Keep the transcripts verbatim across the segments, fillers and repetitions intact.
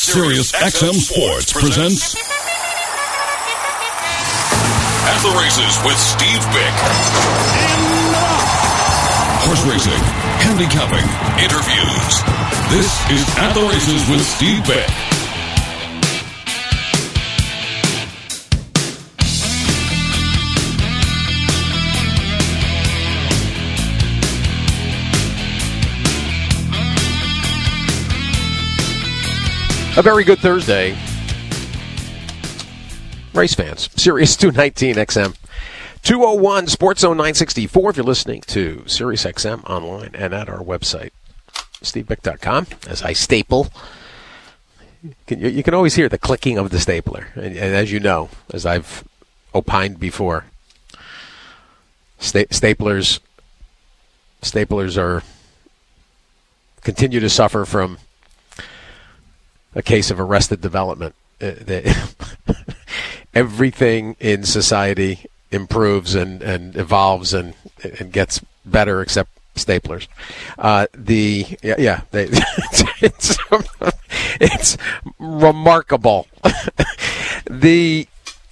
Sirius X M Sports presents At the Races with Steve Bick. Horse racing, handicapping, interviews. This is At the Races with Steve Bick. A very good Thursday, race fans. Sirius two nineteen X M, two oh one Sports Zone nine sixty-four. If you're listening to Sirius X M online and at our website, steve bick dot com. As I staple, you can, you can always hear the clicking of the stapler. And, and as you know, as I've opined before, sta- staplers, staplers are continue to suffer from a case of arrested development. Uh, they, everything in society improves and, and evolves and, and gets better except staplers. Uh, the yeah, yeah they, it's, it's remarkable. The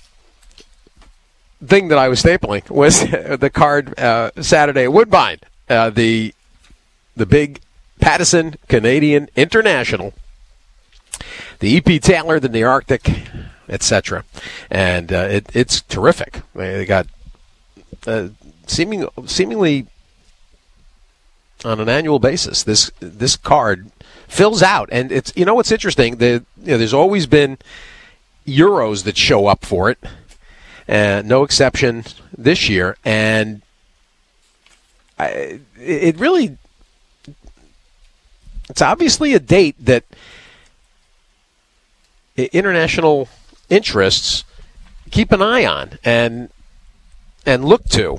thing that I was stapling was the card uh, Saturday at Woodbine, uh, the the big Pattison Canadian International. The E P Taylor, the Nearctic, et cetera. And uh, it, it's terrific. They got uh, seeming, seemingly on an annual basis, this this card fills out. And it's you know what's interesting? The, you know, there's always been Euros that show up for it. Uh, no exception this year. And I, it really, it's obviously a date that international interests keep an eye on and and look to.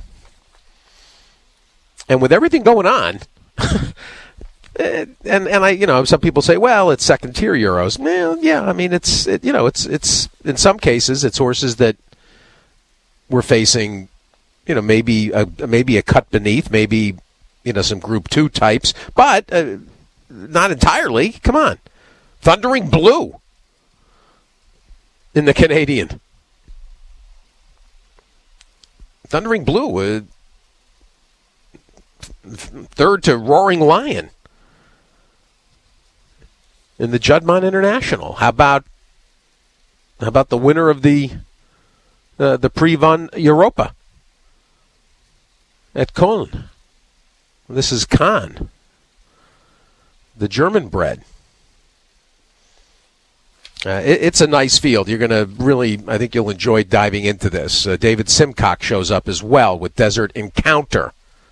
And with everything going on, and and I you know some people say, well, it's second tier Euros. Well, yeah, I mean it's it, you know it's it's in some cases it's horses that we're facing, you know maybe a maybe a cut beneath, maybe you know some Group Two types, but uh, not entirely. Come on, Thundering Blue in the Canadian. Thundering Blue, uh, third to Roaring Lion in the Juddmonte International. How about how about the winner of the uh, the Prix von Europa at Köln? This is Kahn, the German bred. Uh, it, it's a nice field. You're going to really, I think you'll enjoy diving into this. Uh, David Simcock shows up as well with Desert Encounter.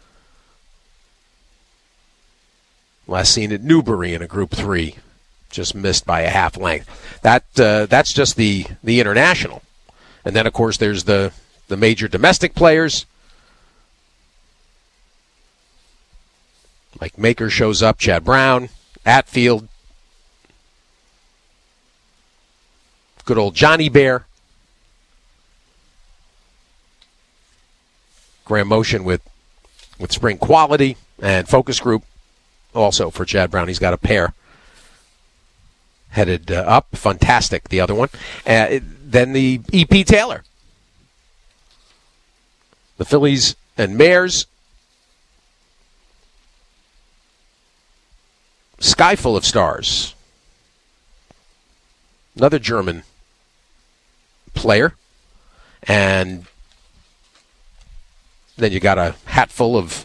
Last seen at Newbury in a Group three. Just missed by a half length. That uh, That's just the, the international. And then, of course, there's the, the major domestic players. Mike Maker shows up, Chad Brown, Atfield. Good old Johnny Bear. Graham Motion with with Spring Quality and Focus Group. Also for Chad Brown, he's got a pair headed uh, up. Fantastic, the other one. Uh, it, then the E P Taylor. The Fillies and Mares. Sky Full of Stars. Another German player, and then you got a hat full of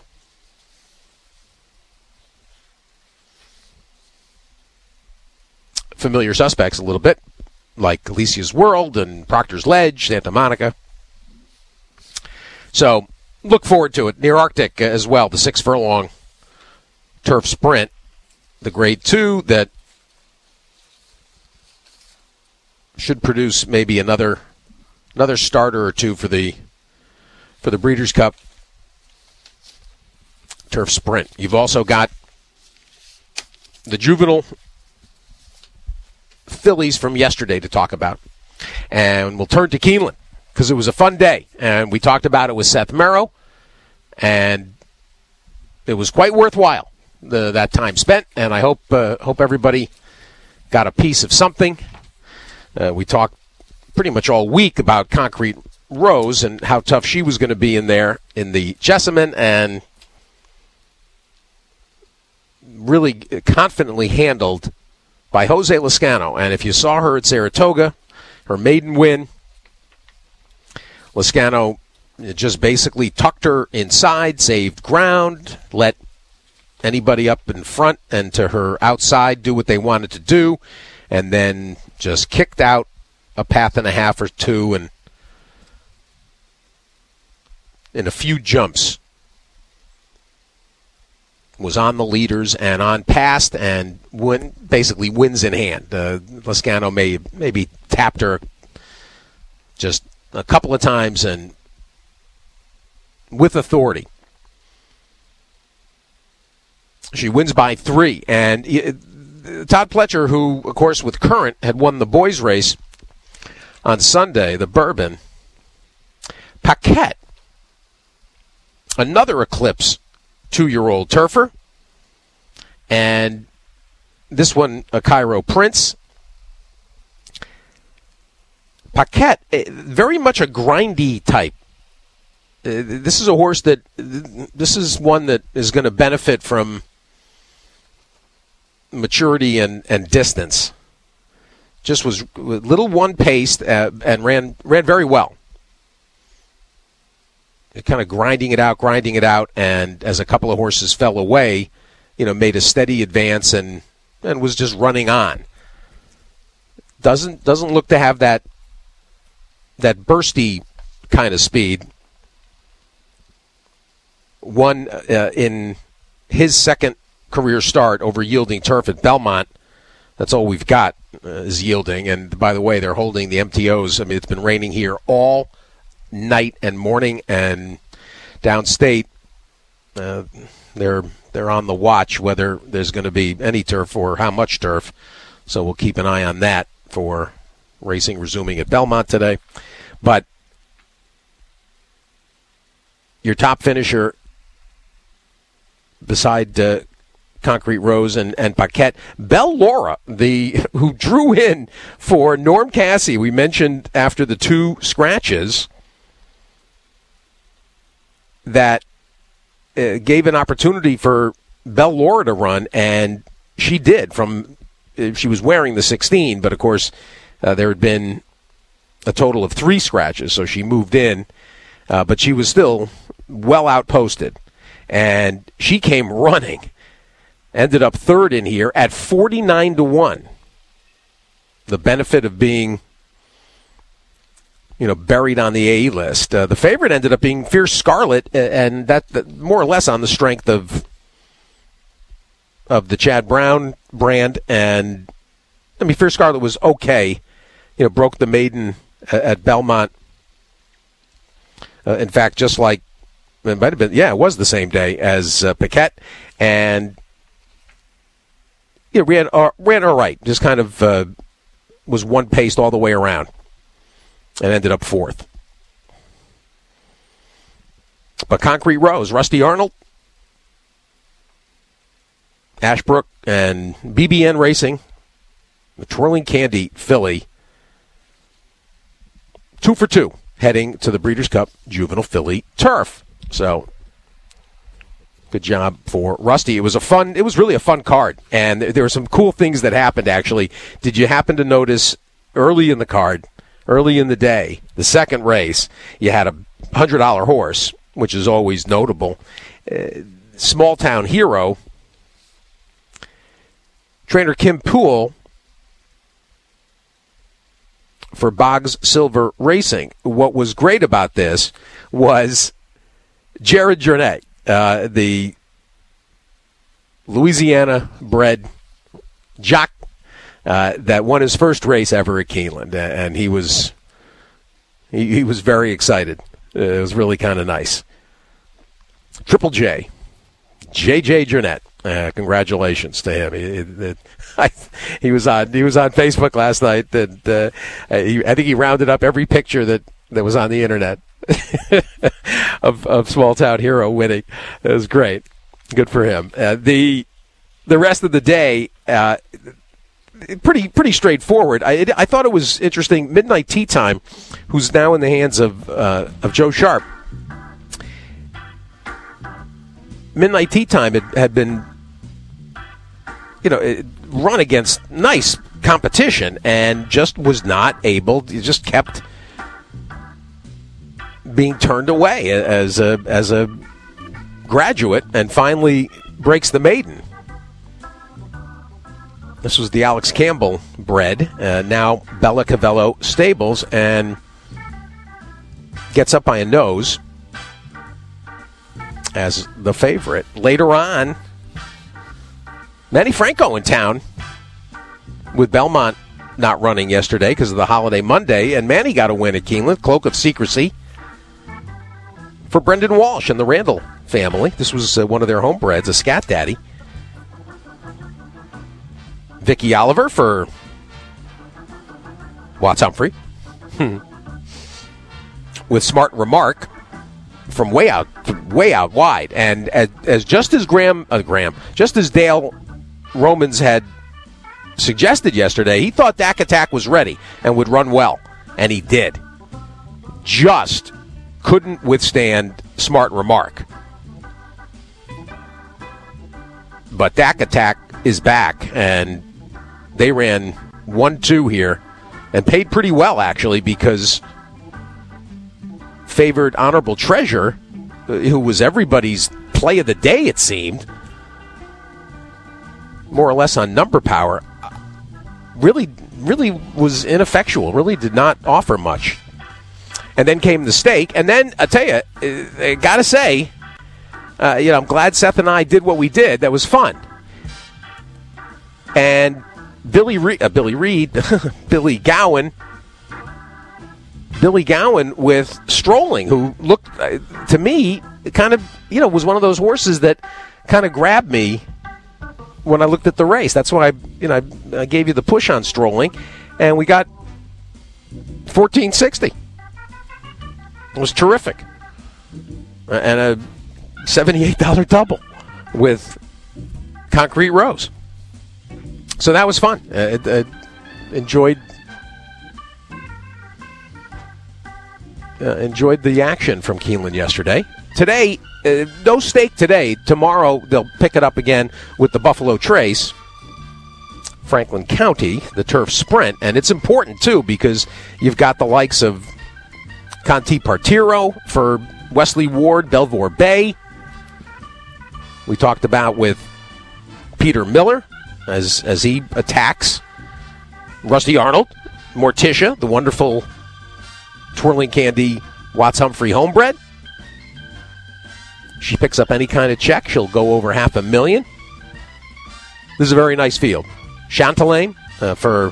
familiar suspects a little bit, like Alicia's World and Proctor's Ledge, Santa Monica. So look forward to it. Nearctic as well, the six furlong turf sprint, the grade two that should produce maybe another another starter or two for the for the Breeders' Cup turf sprint. You've also got the juvenile fillies from yesterday to talk about. And we'll turn to Keeneland because it was a fun day. And we talked about it with Seth Merrow. And it was quite worthwhile, the, that time spent. And I hope uh, hope everybody got a piece of something. Uh, we talked pretty much all week about Concrete Rose and how tough she was going to be in there in the Jessamine, and really confidently handled by Jose Lezcano. And if you saw her at Saratoga, her maiden win, Lezcano just basically tucked her inside, saved ground, let anybody up in front and to her outside do what they wanted to do, and then just kicked out a path and a half or two, and in a few jumps was on the leaders and on past, and win, basically wins in hand. Uh, Lezcano may maybe tapped her just a couple of times and with authority. She wins by three. And uh, Todd Pletcher, who, of course, with Current, had won the boys' race on Sunday, the Bourbon. Paquette, another Eclipse two-year-old turfer. And this one, a Cairo Prince. Paquette, very much a grindy type. Uh, this is a horse that, this is one that is going to benefit from maturity and, and distance. Just was a little one-paced uh, and ran ran very well. Kind of grinding it out, grinding it out, and as a couple of horses fell away, you know, made a steady advance and, and was just running on. Doesn't doesn't look to have that that bursty kind of speed. Won uh, in his second career start over Yielding Turf at Belmont. That's all we've got uh, is Yielding. And by the way, they're holding the M T Os. I mean, it's been raining here all night and morning, and downstate uh, they're they're on the watch whether there's going to be any turf or how much turf. So we'll keep an eye on that for racing resuming at Belmont today. But your top finisher beside uh, Concrete Rose and, and Paquette, Belle Laura, the who drew in for Norm Cassie. We mentioned after the two scratches that uh, gave an opportunity for Belle Laura to run, and she did. From uh, she was wearing the sixteen, but of course uh, there had been a total of three scratches, so she moved in, uh, but she was still well outposted, and she came running. Ended up third in here at forty-nine to one. The benefit of being, you know, buried on the A E list. Uh, the favorite ended up being Fierce Scarlet, and that, that more or less on the strength of of the Chad Brown brand. And I mean, Fierce Scarlet was okay. You know, broke the maiden at Belmont. Uh, in fact, just like it might have been, yeah, it was the same day as uh, Paquette, and yeah, ran uh, ran all right. Just kind of uh, was one paced all the way around, and ended up fourth. But Concrete Rose, Rusty Arnold, Ashbrook, and B B N Racing, the Twirling Candy filly, two for two, heading to the Breeders' Cup Juvenile Filly Turf. So, good job for Rusty. It was a fun, it was really a fun card, and there were some cool things that happened, actually. Did you happen to notice early in the card, early in the day, the second race, you had a one hundred dollars horse, which is always notable. Uh, Small Town Hero, trainer Kim Poole for Boggs Silver Racing. What was great about this was Jared Journet, uh, the Louisiana-bred jock uh, that won his first race ever at Keeneland, and he was he, he was very excited. Uh, it was really kind of nice. Triple J, J J Journet. Uh, congratulations to him. He, he, I, he was on he was on Facebook last night. That uh, he, I think he rounded up every picture that, that was on the internet of of Small Town Hero winning. It was great. Good for him. Uh, the the rest of the day, uh, pretty pretty straightforward. I, it, I thought it was interesting. Midnight Tea Time, who's now in the hands of uh, of Joe Sharp. Midnight Tea Time had, had been, you know, it, run against nice competition and just was not able. It just kept being turned away as a as a graduate, and finally breaks the maiden. This was the Alex Campbell bred, uh, now Bella Cavello Stables, and gets up by a nose as the favorite. Later on, Manny Franco in town with Belmont not running yesterday because of the holiday Monday, and Manny got a win at Keeneland, Cloak of Secrecy, for Brendan Walsh and the Randall family. This was uh, one of their homebreds, a Scat Daddy. Vicky Oliver for Watts Humphrey. Hmm. With Smart Remark from way out, way out wide. And as, as just as Graham, uh, Graham, just as Dale Romans had suggested yesterday, he thought Dak Attack was ready and would run well. And he did. Just couldn't withstand Smart Remark. But Dak Attack is back, and they ran one two here and paid pretty well, actually, because favored Honorable Treasure, who was everybody's play of the day, it seemed, more or less on number power, really, really was ineffectual, really did not offer much. And then came the stake, and then, I tell you, I gotta say, uh, you know, I'm glad Seth and I did what we did. That was fun. And Billy Reed, uh, Billy Reed, Billy Gowan, Billy Gowan with Strolling, who looked uh, to me kind of, you know, was one of those horses that kind of grabbed me when I looked at the race. That's why I, you know, I, I gave you the push on Strolling, and we got fourteen sixty. It was terrific, uh, and a seventy-eight dollars double with Concrete Rose. So that was fun. Uh, uh, enjoyed uh, enjoyed the action from Keeneland yesterday. Today, uh, no stake today. Tomorrow they'll pick it up again with the Buffalo Trace, Franklin County, the Turf Sprint, and it's important too because you've got the likes of Conti Partiro for Wesley Ward, Belvoir Bay. We talked about with Peter Miller as as he attacks Rusty Arnold, Morticia, the wonderful Twirling Candy Watts Humphrey homebred. She picks up any kind of check, she'll go over half a million. This is a very nice field. Chantelane uh, for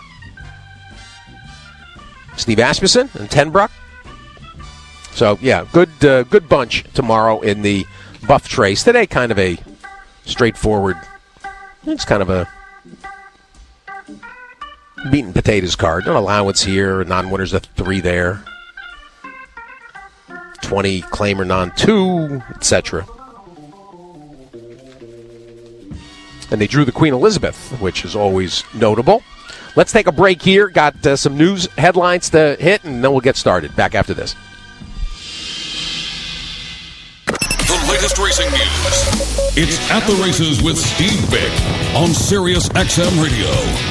Steve Asmussen and Tenbruck. So, yeah, good uh, good bunch tomorrow in the Buff Trace. Today, kind of a straightforward, it's kind of a meat and potatoes card. No allowance here, non-winners of three there. twenty claimer non-two, et cetera. And they drew the Queen Elizabeth, which is always notable. Let's take a break here. Got uh, some news headlines to hit, and then we'll get started. Back after this. The latest racing news. It's At the Races with Steve Vick on Sirius X M Radio.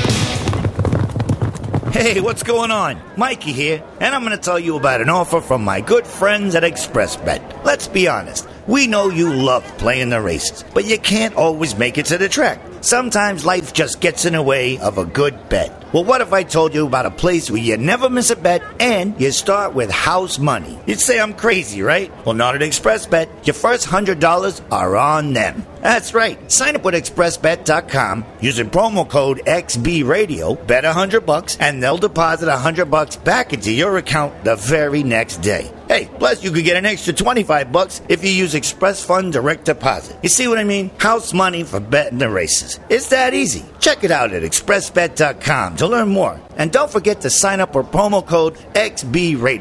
Hey, what's going on? Mikey here, and I'm going to tell you about an offer from my good friends at ExpressBet. Let's be honest, we know you love playing the races, but you can't always make it to the track. Sometimes life just gets in the way of a good bet. Well, what if I told you about a place where you never miss a bet and you start with house money? You'd say I'm crazy, right? Well, not at ExpressBet. Your first one hundred dollars are on them. That's right. Sign up with express bet dot com using promo code X B Radio, bet one hundred bucks, and they'll deposit one hundred bucks back into your account the very next day. Hey, plus you could get an extra twenty-five bucks if you use Express Fund Direct Deposit. You see what I mean? House money for betting the races. It's that easy. Check it out at express bet dot com to learn more. And don't forget to sign up with promo code X B Radio.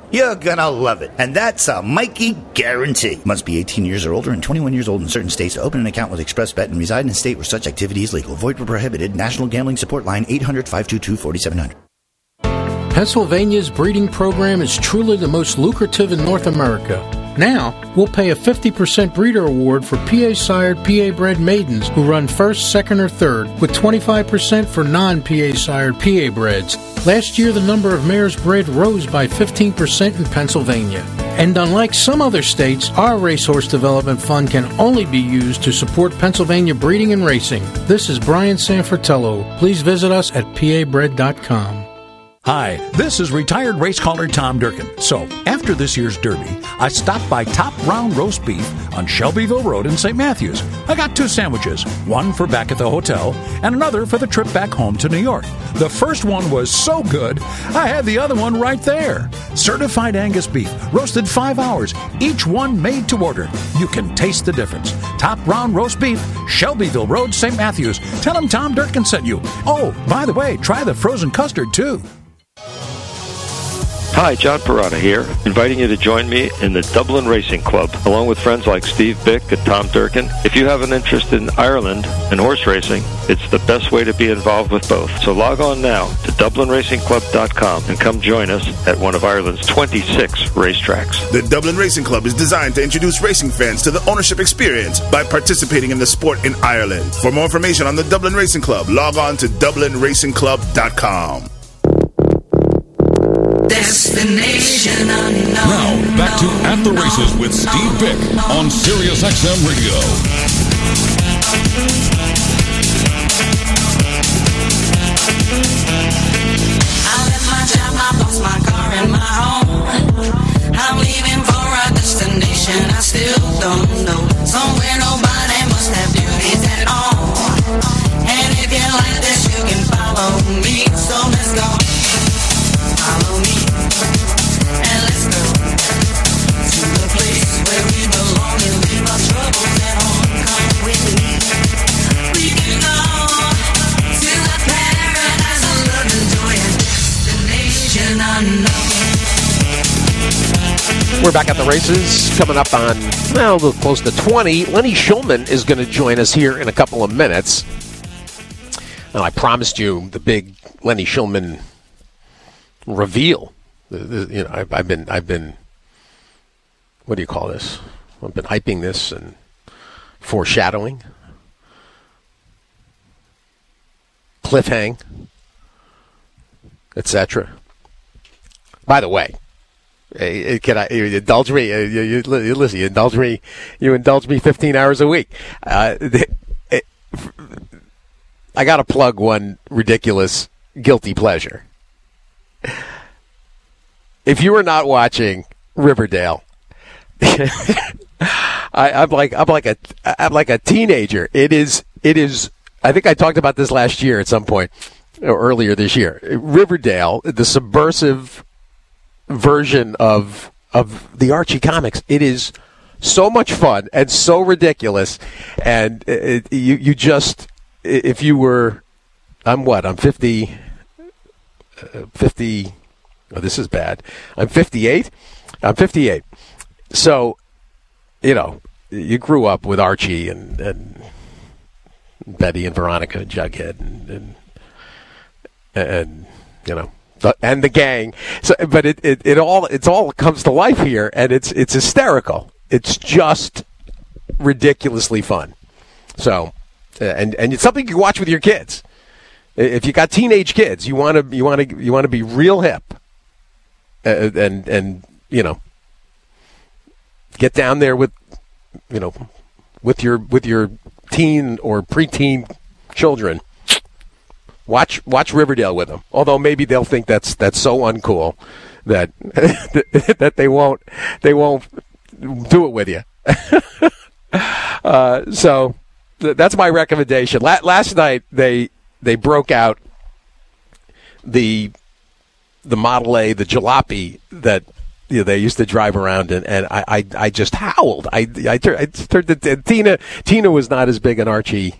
You're gonna love it. And that's a Mikey guarantee. Must be eighteen years or older and twenty-one years old in certain states to open an account with ExpressBet and reside in a state where such activity is legal. Void where prohibited. National Gambling Support Line eight hundred, five two two, four seven zero zero. Pennsylvania's breeding program is truly the most lucrative in North America. Now, we'll pay a fifty percent breeder award for P A-sired, P A-bred maidens who run first, second, or third, with twenty-five percent for non-P A-sired, P A-breds. Last year, the number of mares bred rose by fifteen percent in Pennsylvania. And unlike some other states, our Racehorse Development Fund can only be used to support Pennsylvania breeding and racing. This is Brian Sanfratello. Please visit us at P A bred dot com. Hi, this is retired race caller Tom Durkin. So, after this year's Derby, I stopped by Top Round Roast Beef on Shelbyville Road in Saint Matthews. I got two sandwiches, one for back at the hotel and another for the trip back home to New York. The first one was so good, I had the other one right there. Certified Angus beef, roasted five hours, each one made to order. You can taste the difference. Top Round Roast Beef, Shelbyville Road, Saint Matthews. Tell them Tom Durkin sent you. Oh, by the way, try the frozen custard, too. Hi, John Parada here, inviting you to join me in the Dublin Racing Club, along with friends like Steve Bick and Tom Durkin. If you have an interest in Ireland and horse racing, it's the best way to be involved with both. So log on now to dublin racing club dot com and come join us at one of Ireland's twenty-six racetracks. The Dublin Racing Club is designed to introduce racing fans to the ownership experience by participating in the sport in Ireland. For more information on the Dublin Racing Club, log on to dublin racing club dot com. Destination unknown. Now, back to At the Races with Steve Bick on Sirius X M Radio. I left my job, I lost my car and my home. I'm leaving for a destination I still don't know. Somewhere nobody must have duties at all. And if you like this, you can follow me. So let's go. Follow me, and let's go to the place where we belong and leave our troubles at home. Come with me. We can go to the paradise of love and joy and destination unknown. We're back at the races, coming up on, well, a little close to twenty. Lenny Shulman is going to join us here in a couple of minutes. Now, I promised you the big Lenny Shulman reveal. You know, I've, I've been, I've been, what do you call this? I've been hyping this and foreshadowing, cliffhang, et cetera. By the way, can I you indulge me? You, you, you listen, you indulge me. You indulge me fifteen hours a week. Uh, it, I got to plug one ridiculous guilty pleasure. If you are not watching Riverdale, I, I'm like I'm like a I'm like a teenager. It is it is. I think I talked about this last year at some point, or earlier this year. Riverdale, the subversive version of of the Archie comics. It is so much fun and so ridiculous, and it, you you just if you were, I'm what I'm fifty. Uh, fifty, oh, this is bad. I'm fifty-eight. I'm fifty-eight. So, you know, you grew up with Archie and, and Betty and Veronica and Jughead and, and, and you know, the, and the gang. So, but it, it, it all, it's all comes to life here, and it's, it's hysterical. It's just ridiculously fun. So, and, and it's something you can watch with your kids. If you got teenage kids, you want to you want to you want to be real hip, uh, and and you know, get down there with, you know, with your with your teen or preteen children. Watch watch Riverdale with them. Although maybe they'll think that's that's so uncool that that they won't they won't do it with you. uh, so th- that's my recommendation. La- last night they. They broke out the the Model A, the jalopy that you know, they used to drive around in, and I, I, I just howled. I I, tur- I turned to Tina. Tina was not as big an Archie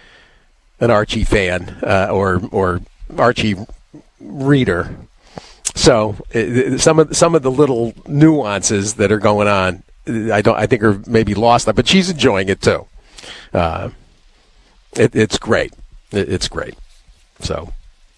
an Archie fan uh, or or Archie reader, So uh, some of some of the little nuances that are going on, I don't I think are maybe lost. But she's enjoying it too. Uh, it, it's great. It, it's great. So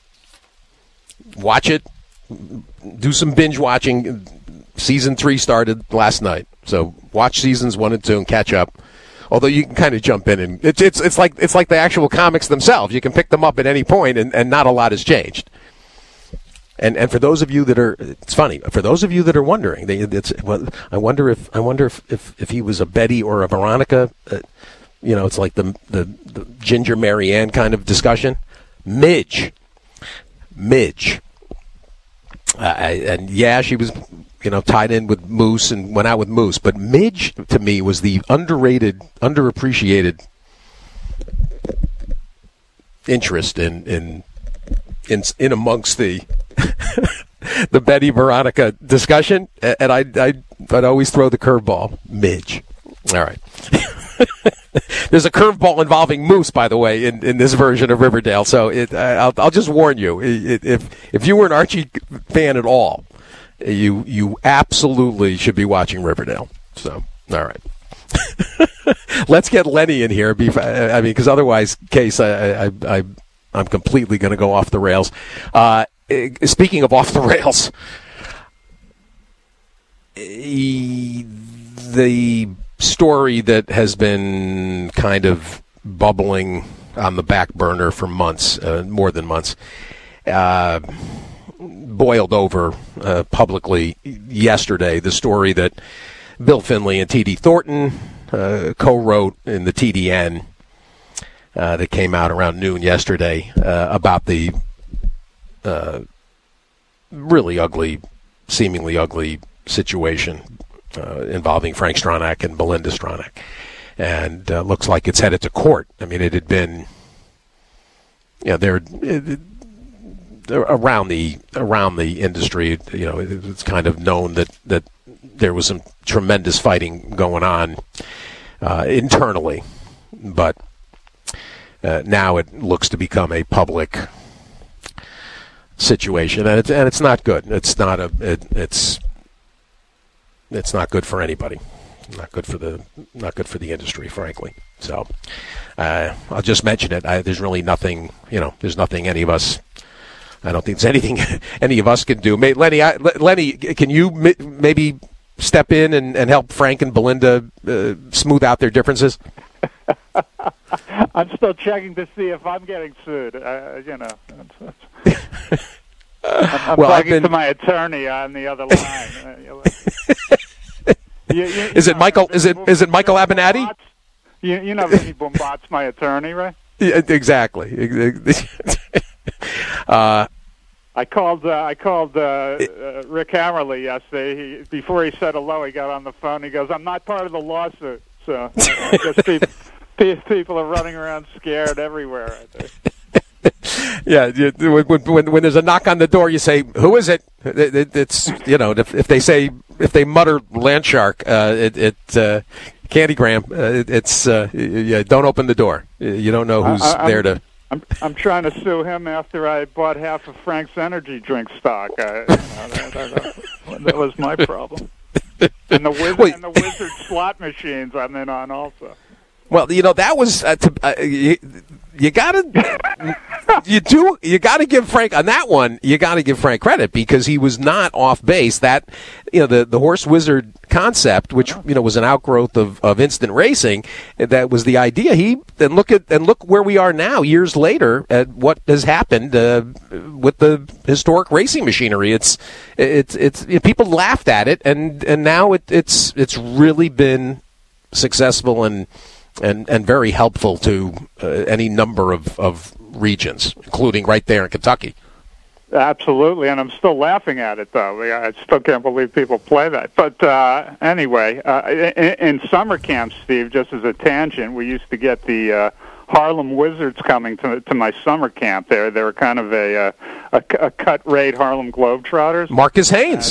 watch it. Do some binge watching. Season three started last night, so watch seasons one and two and catch up. Although you can kind of jump in and it's it's it's like it's like the actual comics themselves. You can pick them up at any point, and, and not a lot has changed. And and for those of you that are, it's funny. For those of you that are wondering, they, it's well, I wonder if I wonder if, if, if he was a Betty or a Veronica. Uh, you know, it's like the, the the Ginger Marianne kind of discussion. Midge, Midge, uh, and yeah, she was, you know, tied in with Moose and went out with Moose. But Midge, to me, was the underrated, underappreciated interest in in in, in amongst the the Betty Veronica discussion. And I I I'd always throw the curveball. Midge. All right. There's a curveball involving Moose, by the way, in, in this version of Riverdale. So it, I'll, I'll just warn you, it, if if you were an Archie fan at all, you you absolutely should be watching Riverdale. So, all right. Let's get Lenny in here. I mean, because otherwise, Case, I, I, I, I'm completely going to go off the rails. Uh, speaking of off the rails, the story that has been kind of bubbling on the back burner for months, uh, more than months, uh, boiled over uh, publicly yesterday. The story that Bill Finley and T D Thornton uh, co-wrote in the T D N uh, that came out around noon yesterday uh, about the uh, really ugly, seemingly ugly situation Uh, involving Frank Stronach and Belinda Stronach, and uh, looks like it's headed to court. I mean, it had been, you know, they're, it, they're around the around the industry. You know, it, it's kind of known that that there was some tremendous fighting going on uh, internally, but uh, now it looks to become a public situation, and it's and it's not good. It's not a it, it's. It's not good for anybody. Not good for the not good for the industry, frankly. So uh, I'll just mention it. I, there's really nothing, you know. There's nothing any of us. I don't think there's anything any of us can do. May, Lenny, I, Lenny, can you m- maybe step in and, and help Frank and Belinda uh, smooth out their differences? I'm still checking to see if I'm getting sued. Uh, you know. That's, that's... I'm, I'm well, talking been... to my attorney on the other line. you, you, is you it know, Michael? Is it is it Michael Avenatti? You, you know Vinny Boombat's my attorney, right? Yeah, exactly. uh, I called. Uh, I called uh, uh, Rick Hammerly yesterday. He, before he said hello, he got on the phone. He goes, "I'm not part of the lawsuit." So I guess people, people are running around scared everywhere. I think. Yeah, when, when, when there's a knock on the door, you say, "Who is it?" it, it it's you know, if, if they say if they mutter "Landshark," uh, it, it uh, Candygram, uh, it, it's uh, yeah, don't open the door. You don't know who's I, there to. I'm I'm trying to sue him after I bought half of Frank's energy drink stock. I, you know, that, that, that was my problem. And the wizard Wait. and the wizard slot machines I'm in on also. Well, you know, that was uh, to, uh, you, you gotta you do you gotta give Frank on that one. You gotta give Frank credit because he was not off base. That you know the the horse wizard concept, which you know was an outgrowth of, of instant racing, that was the idea. He and look at and look where we are now, years later, at what has happened uh, with the historic racing machinery. It's it's it's you know, people laughed at it, and and now it, it's it's really been successful and. And, and very helpful to uh, any number of, of regions, including right there in Kentucky. Absolutely, and I'm still laughing at it, though. I still can't believe people play that. But uh, anyway, uh, in, in summer camp, Steve, just as a tangent, we used to get the uh, Harlem Wizards coming to to my summer camp there. They were kind of a, uh, a, a cut-rate Harlem Globetrotters. Marcus Haynes.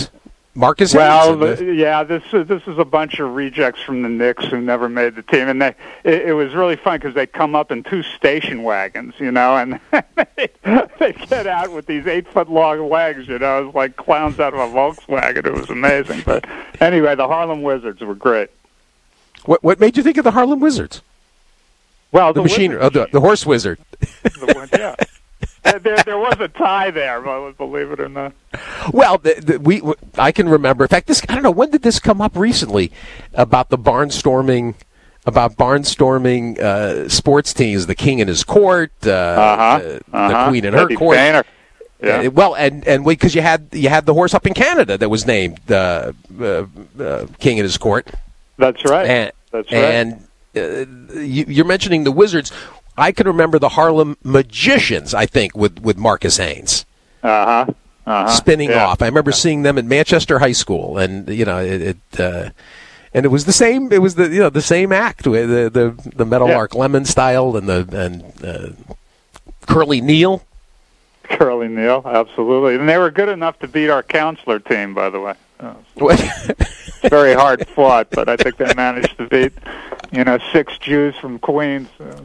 Marcus Well, Haynes. the, yeah, this is this is a bunch of rejects from the Knicks who never made the team, and they it, it was really fun because they'd come up in two station wagons, you know, and they'd, they'd get out with these eight foot long legs, you know, it was like clowns out of a Volkswagen. It was amazing. But anyway, the Harlem Wizards were great. What what made you think of the Harlem Wizards? Well, the, the machine, Wizard oh, the, the horse wizard. The, yeah. There, there was a tie there, believe it or not. Well, the, the, we I can remember. In fact, this I don't know when did this come up recently about the barnstorming, about barnstorming uh, sports teams. The King and his court, uh, uh-huh. the, uh-huh. the Queen and her Eddie court. Painter. Yeah. Uh, well, and and because you had you had the horse up in Canada that was named uh, uh, uh, King and his court. That's right. And, That's right. And uh, you, you're mentioning the Wizards. I can remember the Harlem Magicians, I think, with, with Marcus Haynes. Uh-huh. Uh-huh. Spinning yeah. off. I remember seeing them at Manchester High School, and you know, it, it uh, and it was the same. It was the you know the same act, the the the Meadowlark yeah. Lemon style, and the and uh, Curly Neal. Curly Neal, absolutely, and they were good enough to beat our counselor team, by the way. Uh, very hard fought, but I think they managed to beat, you know, six Jews from Queens.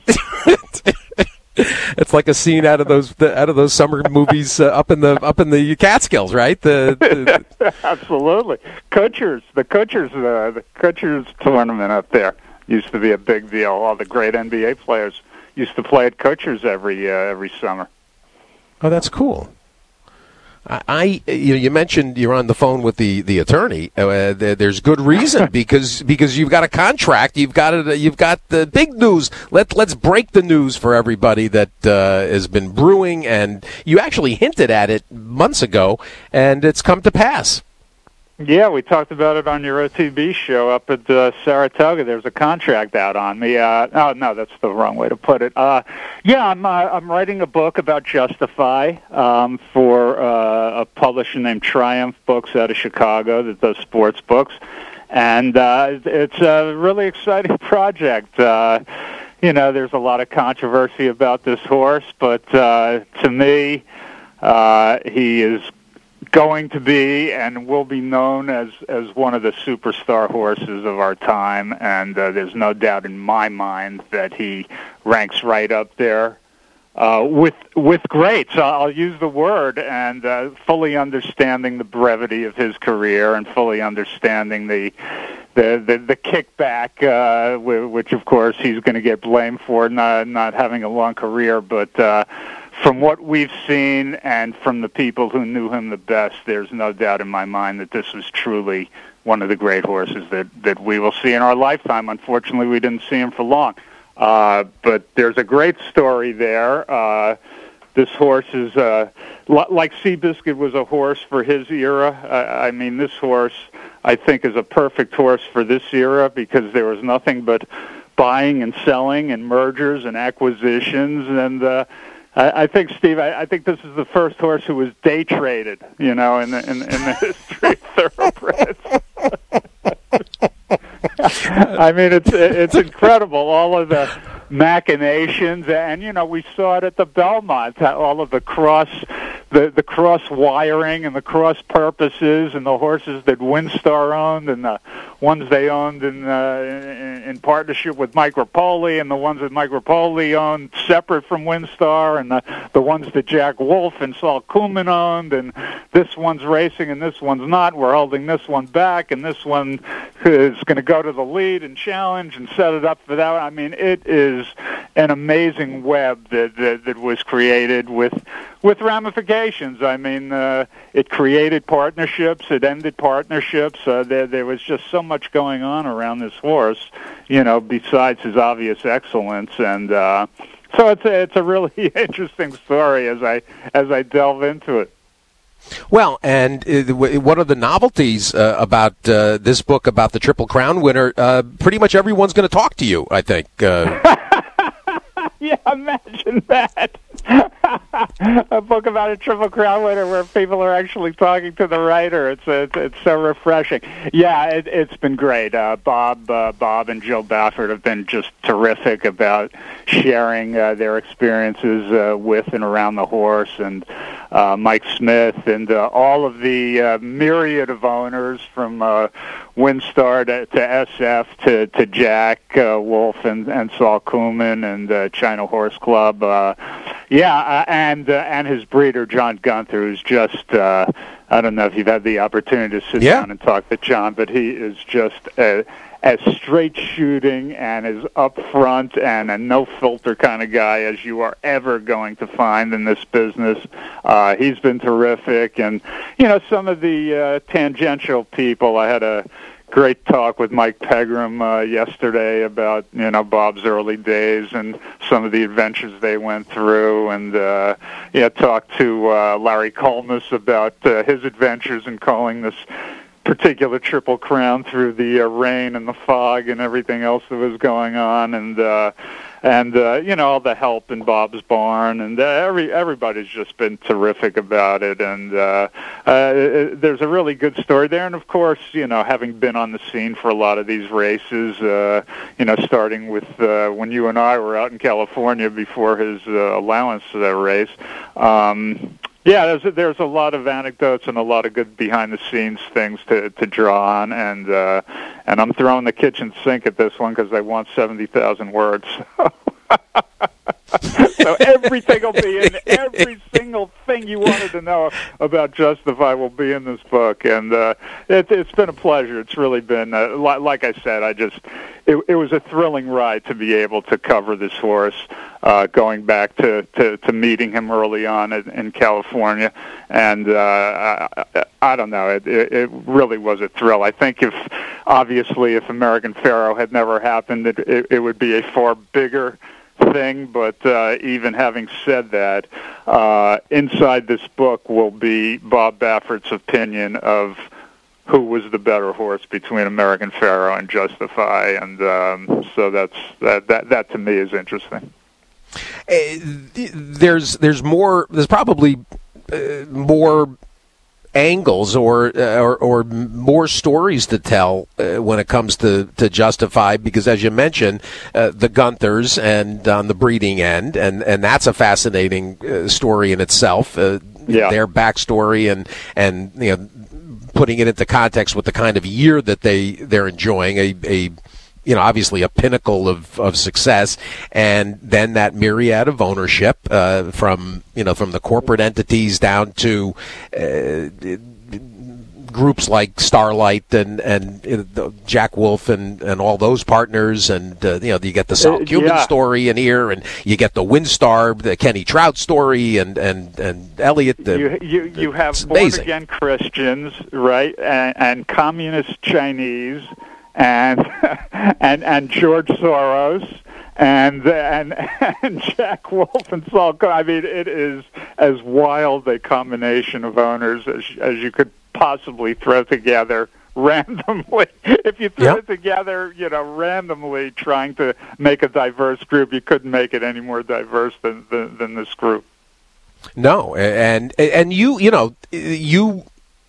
It's like a scene out of those the, out of those summer movies uh, up in the up in the Catskills, right? The, the... Absolutely, Kutcher's the Kutcher's uh, the Kutcher's tournament up there used to be a big deal. All the great N B A players used to play at Kutcher's every uh, every summer. Oh, that's cool. I, you know, you mentioned you're on the phone with the the attorney. Uh, there's good reason because because you've got a contract. You've got it. You've got the big news. Let let's break the news for everybody that uh, has been brewing. And you actually hinted at it months ago, and it's come to pass. Yeah, we talked about it on your O T B show up at uh, Saratoga. There's a contract out on me. Uh, oh no, that's the wrong way to put it. Uh, yeah, I'm uh, I'm writing a book about Justify um, for uh, a publisher named Triumph Books out of Chicago that does sports books, and uh, it's a really exciting project. Uh, you know, there's a lot of controversy about this horse, but uh, to me, uh, he is going to be and will be known as, as one of the superstar horses of our time, and uh, there's no doubt in my mind that he ranks right up there uh, with with greats. I'll use the word, and uh, fully understanding the brevity of his career and fully understanding the the the, the kickback, uh, which of course he's going to get blamed for not not having a long career, but. Uh, From what we've seen and from the people who knew him the best, there's no doubt in my mind that this was truly one of the great horses that, that we will see in our lifetime. Unfortunately, we didn't see him for long. Uh, but there's a great story there. Uh, this horse is, uh, like Seabiscuit was a horse for his era. Uh, I mean, this horse, I think, is a perfect horse for this era because there was nothing but buying and selling and mergers and acquisitions and... Uh, I think, Steve, I, I think this is the first horse who was day traded, you know, in the, in, in the history of thoroughbreds. I mean, it's it's incredible, all of the machinations, and, you know, we saw it at the Belmont, all of the cross, the, the cross wiring and the cross purposes and the horses that Windstar owned and the ones they owned in, uh, in, in partnership with Mike Rapoli and the ones that Mike Rapoli owned separate from Windstar and the, the ones that Jack Wolf and Saul Kuhlman owned, and this one's racing and this one's not. We're holding this one back, and this one is going to go to the lead and challenge and set it up for that. I mean, it is an amazing web that, that, that was created with with ramifications. I mean, uh, it created partnerships, it ended partnerships. Uh, there, there was just so much going on around this horse, you know, besides his obvious excellence. And uh, so it's a, it's a really interesting story as I as I delve into it. Well, and uh, what are the novelties uh, about uh, this book about the Triple Crown winner? Uh, pretty much everyone's going to talk to you, I think. Uh. Yeah, imagine that. a book about a Triple Crown winner where people are actually talking to the writer. It's it's, it's so refreshing. Yeah, it, it's been great. Uh, Bob, uh, Bob, and Jill Baffert have been just terrific about sharing uh, their experiences uh, with and around the horse, and uh, Mike Smith, and uh, all of the uh, myriad of owners from uh, Windstar to, to S F to to Jack uh, Wolf and, and Saul Kuhlman and uh, China Horse Club. Uh, yeah, uh, and uh, and his breeder John Gunther, who's just uh, I don't know if you've had the opportunity to sit yeah. down and talk to John, but he is just a, as straight shooting and as upfront and a no filter kind of guy as you are ever going to find in this business. Uh, he's been terrific, and you know, some of the uh, tangential people. I had a great talk with Mike Pegram uh, yesterday about, you know, Bob's early days and some of the adventures they went through, and uh, yeah, talked to uh, Larry Colmus about uh, his adventures in calling this particular Triple Crown through the uh, rain and the fog and everything else that was going on, and uh, and uh, you know, all the help in Bob's barn, and uh, every everybody's just been terrific about it, and uh, uh, it, there's a really good story there, and of course, you know, having been on the scene for a lot of these races, uh, you know, starting with uh, when you and I were out in California before his uh, allowance to that race. Um, Yeah, there's a, there's a lot of anecdotes and a lot of good behind-the-scenes things to, to draw on, and uh, and I'm throwing the kitchen sink at this one because I want seventy thousand words. So everything will be in, every single thing you wanted to know about Justify will be in this book, and uh, it, it's been a pleasure. It's really been, uh, li- like I said, I just, it, it was a thrilling ride to be able to cover this horse, uh, going back to, to, to meeting him early on in, in California, and uh, I, I don't know, it, it, it really was a thrill. I think if, obviously, if American Pharoah had never happened, it, it, it would be a far bigger thing, but uh, even having said that, uh, inside this book will be Bob Baffert's opinion of who was the better horse between American Pharoah and Justify, and um, so that's that, that that to me is interesting. Uh, there's there's more. There's probably uh, more angles or, uh, or or more stories to tell uh, when it comes to, to Justify, because as you mentioned, uh, the Gunthers and on the breeding end, and, and that's a fascinating uh, story in itself. Uh, yeah. Their backstory and and you know, putting it into context with the kind of year that they they're enjoying, a, a you know, obviously a pinnacle of, of success, and then that myriad of ownership uh, from, you know, from the corporate entities down to uh, groups like Starlight and, and you know, Jack Wolf and, and all those partners, and uh, you know, you get the Saul Kuhlman yeah. story in here, and you get the Windstar, the Kenny Trout story, and and and Elliott. The, you you, you have born again Christians, right, and, and communist Chinese. And and and George Soros and and and Jack Wolf and Saul Kuhlman. I mean, it is as wild a combination of owners as as you could possibly throw together randomly. If you threw yep. it together, you know, randomly trying to make a diverse group, you couldn't make it any more diverse than than, than this group. No, and and you you know you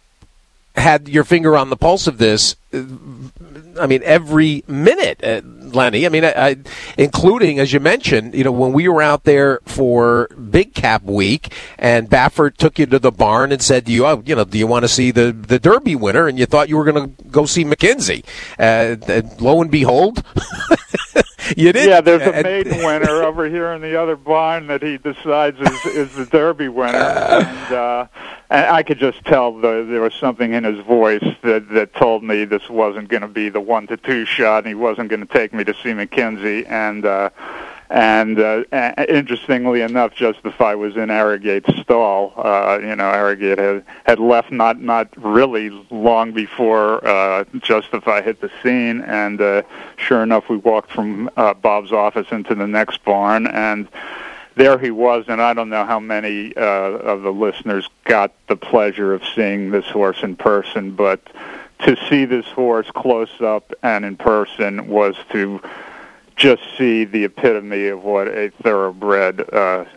had your finger on the pulse of this. I mean, every minute, uh, Lenny. I mean, I, I, including, as you mentioned, you know, when we were out there for Big Cap Week, and Baffert took you to the barn and said, "Do you, uh, you know, do you want to see the, the Derby winner?" And you thought you were going to go see McKenzie. Uh, and lo and behold, you did. Yeah, there's a maiden winner over here in the other barn that he decides is, is the Derby winner, and, uh, and I could just tell the, there was something in his voice that that told me this wasn't going to be the one to two shot, and he wasn't going to take me to see McKenzie. And uh, and uh, interestingly enough, Justify was in Arrogate's stall. Uh, you know, Arrogate had had left not not really long before uh, Justify hit the scene, and uh, sure enough, we walked from uh, Bob's office into the next barn, and there he was, and I don't know how many uh, of the listeners got the pleasure of seeing this horse in person, but to see this horse close up and in person was to just see the epitome of what a thoroughbred uh,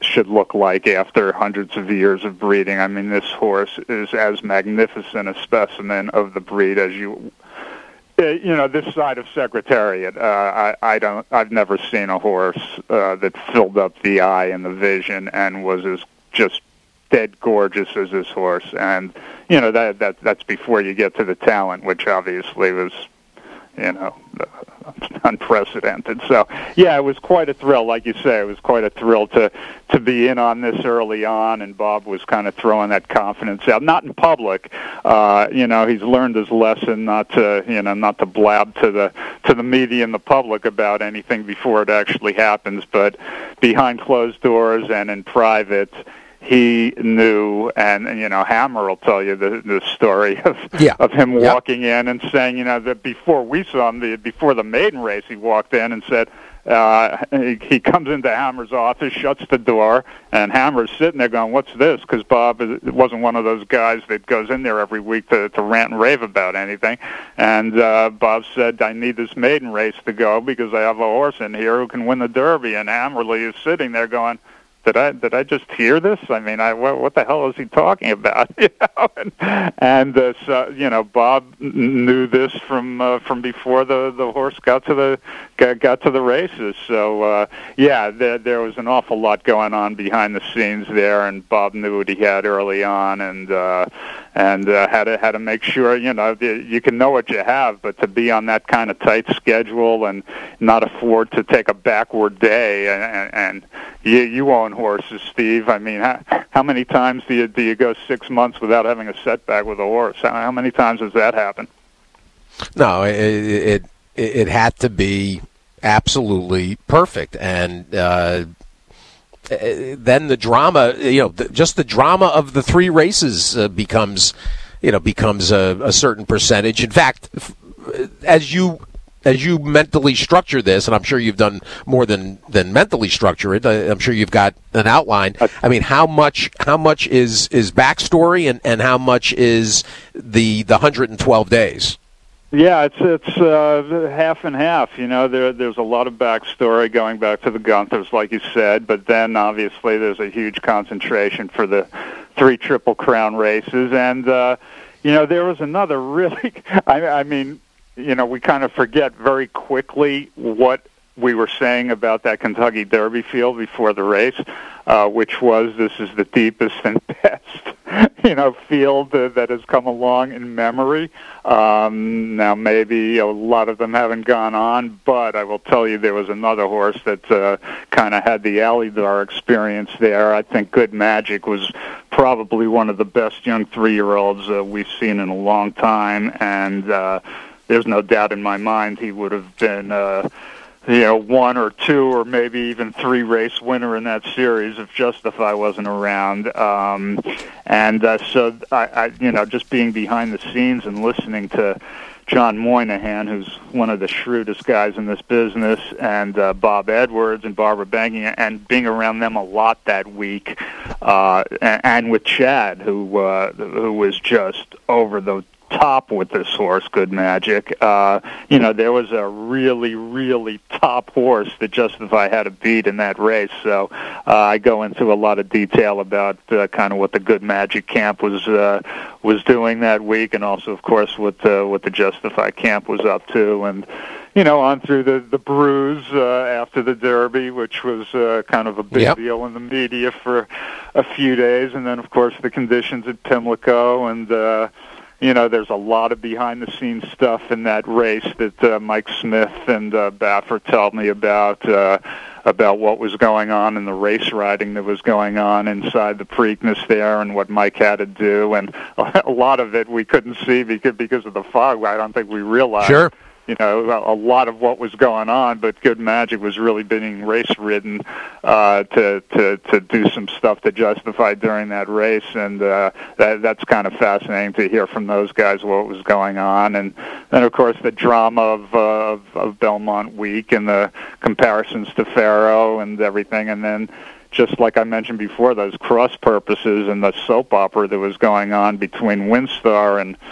should look like after hundreds of years of breeding. I mean, this horse is as magnificent a specimen of the breed as you, uh, you know, this side of Secretariat. Uh, I, I don't, I've never seen a horse uh, that filled up the eye and the vision and was as just dead gorgeous as this horse. And you know that that that's before you get to the talent, which obviously was, you know, unprecedented. So, yeah, it was quite a thrill. Like you say, it was quite a thrill to to be in on this early on, and Bob was kind of throwing that confidence out. Not in public. Uh, you know, he's learned his lesson not to, you know, not to blab to the to the media and the public about anything before it actually happens, but behind closed doors and in private, he knew, and, and you know, Hammer will tell you the the story of yeah. of him yeah. walking in and saying, you know, that before we saw him, the before the maiden race, he walked in and said, uh, he, he comes into Hammer's office, shuts the door, and Hammer's sitting there going, "What's this?" Because Bob is, wasn't one of those guys that goes in there every week to, to rant and rave about anything. And uh, Bob said, "I need this maiden race to go because I have a horse in here who can win the Derby." And Hammerly is sitting there going, Did I did I just hear this? I mean, I what, what the hell is he talking about? You know, and, and uh, so, you know, Bob knew this from uh, from before the, the horse got to the got, got to the races. So uh, yeah, there there was an awful lot going on behind the scenes there, and Bob knew what he had early on, and uh, and uh, had to had to make sure, you know, you can know what you have, but to be on that kind of tight schedule and not afford to take a backward day, and, and, and you you own horses, Steve. I mean, how, how many times do you do you go six months without having a setback with a horse? How, how many times has that happened? No, it it, it had to be absolutely perfect, and uh, then the drama, you know, the, just the drama of the three races uh, becomes, you know, becomes a, a certain percentage. In fact, as you. As you mentally structure this, and I'm sure you've done more than, than mentally structure it, I'm sure you've got an outline. I mean, how much how much is, is backstory, and, and how much is the the one hundred twelve days? Yeah, it's it's uh, half and half. You know, there there's a lot of backstory going back to the Gunthers, like you said, but then obviously there's a huge concentration for the three Triple Crown races, and uh, you know, there was another really. I, I mean. You know, we kind of forget very quickly what we were saying about that Kentucky Derby field before the race, uh, which was this is the deepest and best, you know, field uh, that has come along in memory. Um, now, maybe a lot of them haven't gone on, but I will tell you there was another horse that uh, kind of had the Alydar experience there. I think Good Magic was probably one of the best young three-year-olds uh, we've seen in a long time, and uh, there's no doubt in my mind he would have been, uh, you know, one or two or maybe even three race winner in that series if Justify wasn't around. Um, and uh, so, I, I, you know, just being behind the scenes and listening to John Moynihan, who's one of the shrewdest guys in this business, and uh, Bob Edwards and Barbara Banking, and being around them a lot that week, uh, and, and with Chad, who uh, who was just over the top with this horse, Good Magic. Uh, you know, there was a really, really top horse that Justify had to beat in that race. So uh, I go into a lot of detail about uh, kind of what the Good Magic camp was uh, was doing that week, and also, of course, what uh, what the Justify camp was up to, and you know, on through the the bruise uh, after the Derby, which was uh, kind of a big yep. deal in the media for a few days, and then, of course, the conditions at Pimlico, and uh, you know, there's a lot of behind-the-scenes stuff in that race that uh, Mike Smith and uh, Baffer told me about, uh, about what was going on in the race riding that was going on inside the Preakness there, and what Mike had to do. And a lot of it we couldn't see because, because of the fog. I don't think we realized. Sure. You know, a lot of what was going on, but Good Magic was really being race-ridden uh, to, to to do some stuff to justify during that race, and uh, that, that's kind of fascinating to hear from those guys what was going on. And then, of course, the drama of, uh, of, of Belmont Week and the comparisons to Pharaoh and everything, and then just like I mentioned before, those cross purposes and the soap opera that was going on between Windstar and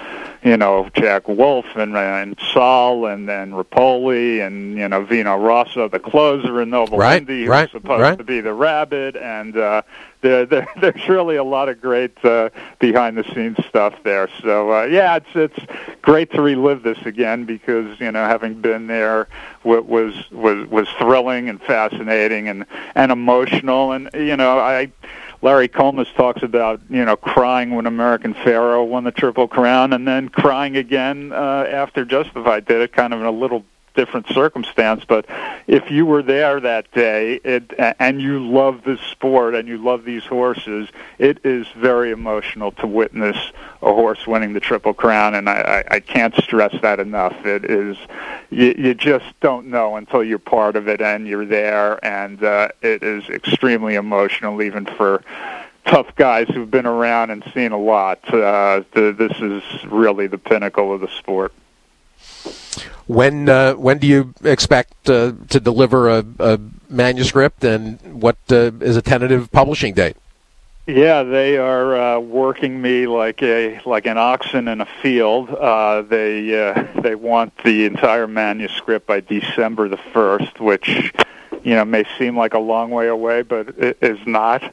you know, Jack Wolf and, and Saul and then Rapoli and, you know, Vino Rosso, the closer, and Noble right, Indy, who's right, supposed right. to be the rabbit. And uh, there, there, there's really a lot of great uh, behind-the-scenes stuff there. So, uh, yeah, it's it's great to relive this again because, you know, having been there was was was thrilling and fascinating and, and emotional. And, you know, I... Larry Collmus talks about, you know, crying when American Pharoah won the Triple Crown and then crying again uh, after Justified did it, kind of in a little different circumstance. But if you were there that day it, and you love this sport and you love these horses, it is very emotional to witness a horse winning the Triple Crown, and I, I, I can't stress that enough. It is, you, you just don't know until you're part of it and you're there, and uh, it is extremely emotional even for tough guys who've been around and seen a lot. Uh, the, this is really the pinnacle of the sport. When uh, when do you expect uh, to deliver a, a manuscript, and what uh, is a tentative publishing date? Yeah, they are uh, working me like a like an oxen in a field. Uh, they uh, they want the entire manuscript by December the first, which, you know, may seem like a long way away, but it is not.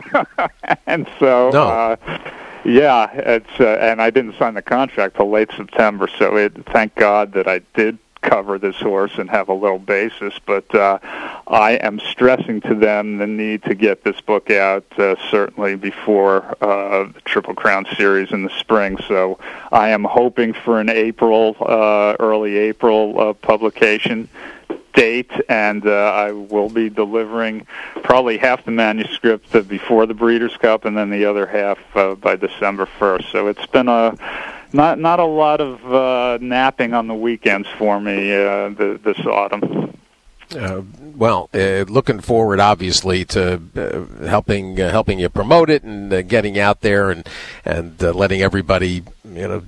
And so, no. uh, yeah, it's uh, and I didn't sign the contract till late September, so it, thank God that I did cover this horse and have a little basis. But uh, I am stressing to them the need to get this book out uh, certainly before uh, the Triple Crown Series in the spring. So I am hoping for an April, uh, early April uh, publication date, and uh, I will be delivering probably half the manuscript uh, before the Breeders' Cup, and then the other half uh, by December first. So it's been a not not a lot of uh, napping on the weekends for me uh, th- this autumn. Uh, well, uh, looking forward, obviously, to uh, helping uh, helping you promote it and uh, getting out there and and uh, letting everybody, you know,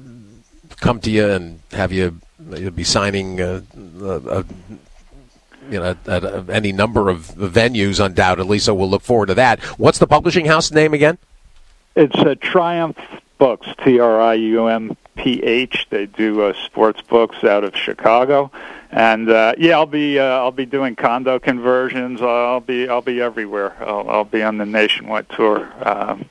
come to you and have you. You'll be signing, uh, uh, you know, at, at any number of venues, undoubtedly. So we'll look forward to that. What's the publishing house name again? It's uh, Triumph Books, T R I U M P H. They do uh, sports books out of Chicago, and uh, yeah, I'll be uh, I'll be doing condo conversions. I'll be I'll be everywhere. I'll, I'll be on the nationwide tour. Um,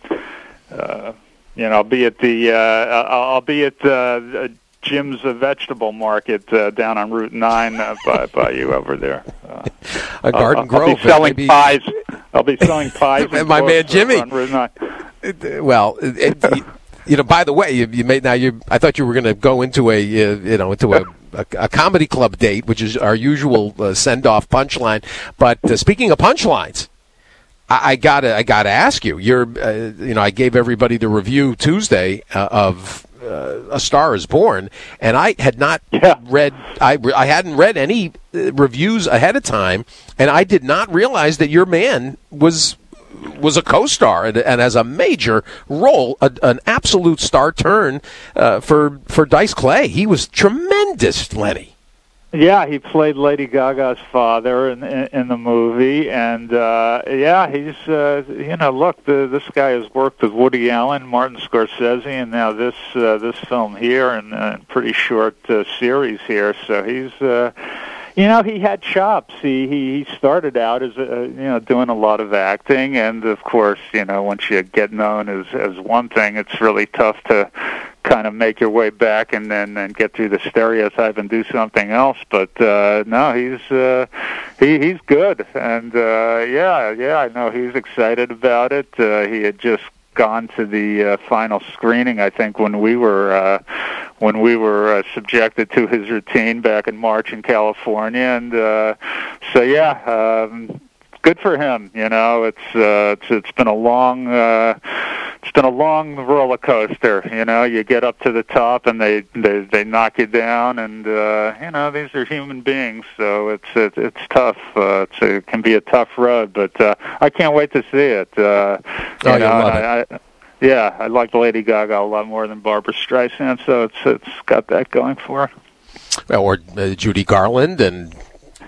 uh, you know, I'll be at the uh, I'll be at uh, Jim's uh, Vegetable Market uh, down on Route nine uh, by, by you over there. Uh, a Garden I'll, Grove. I'll be selling maybe... pies. I'll be selling pies. And my man Jimmy. On Route nine. Well, it, it, you know. By the way, you, you made now. You, I thought you were going to go into a uh, you know into a, a, a comedy club date, which is our usual uh, send off punchline. But uh, speaking of punchlines, I, I gotta I gotta ask you. You're uh, you know I gave everybody the review Tuesday uh, of. Uh, A Star Is Born, and I had not yeah. read, I, I hadn't read any uh, reviews ahead of time, and I did not realize that your man was was a co-star and, and has a major role, a, an absolute star turn uh, for for Dice Clay. He was tremendous, Lenny. Yeah, he played Lady Gaga's father in, in, in the movie, and uh, yeah, he's uh, you know, look, the, this guy has worked with Woody Allen, Martin Scorsese, and now this uh, this film here, and a pretty short uh, series here. So he's, uh, you know, he had chops. He he, he started out as a, you know doing a lot of acting, and of course, you know, once you get known as as one thing, it's really tough to kind of make your way back and then and get through the stereotype and do something else. But uh, no, he's uh, he he's good, and uh, yeah, yeah, I know he's excited about it. Uh, he had just gone to the uh, final screening, I think, when we were uh, when we were uh, subjected to his routine back in March in California, and uh, so yeah. Um, Good for him, you know. It's uh, it's it's been a long uh, it's been a long roller coaster. You know, you get up to the top and they they, they knock you down, and uh, you know these are human beings, so it's it's, it's tough. Uh, it's, it can be a tough road, but uh, I can't wait to see it. Uh, oh, you know, love I, it. I, yeah, I like Lady Gaga a lot more than Barbra Streisand, so it's it's got that going for it. Or uh, Judy Garland and.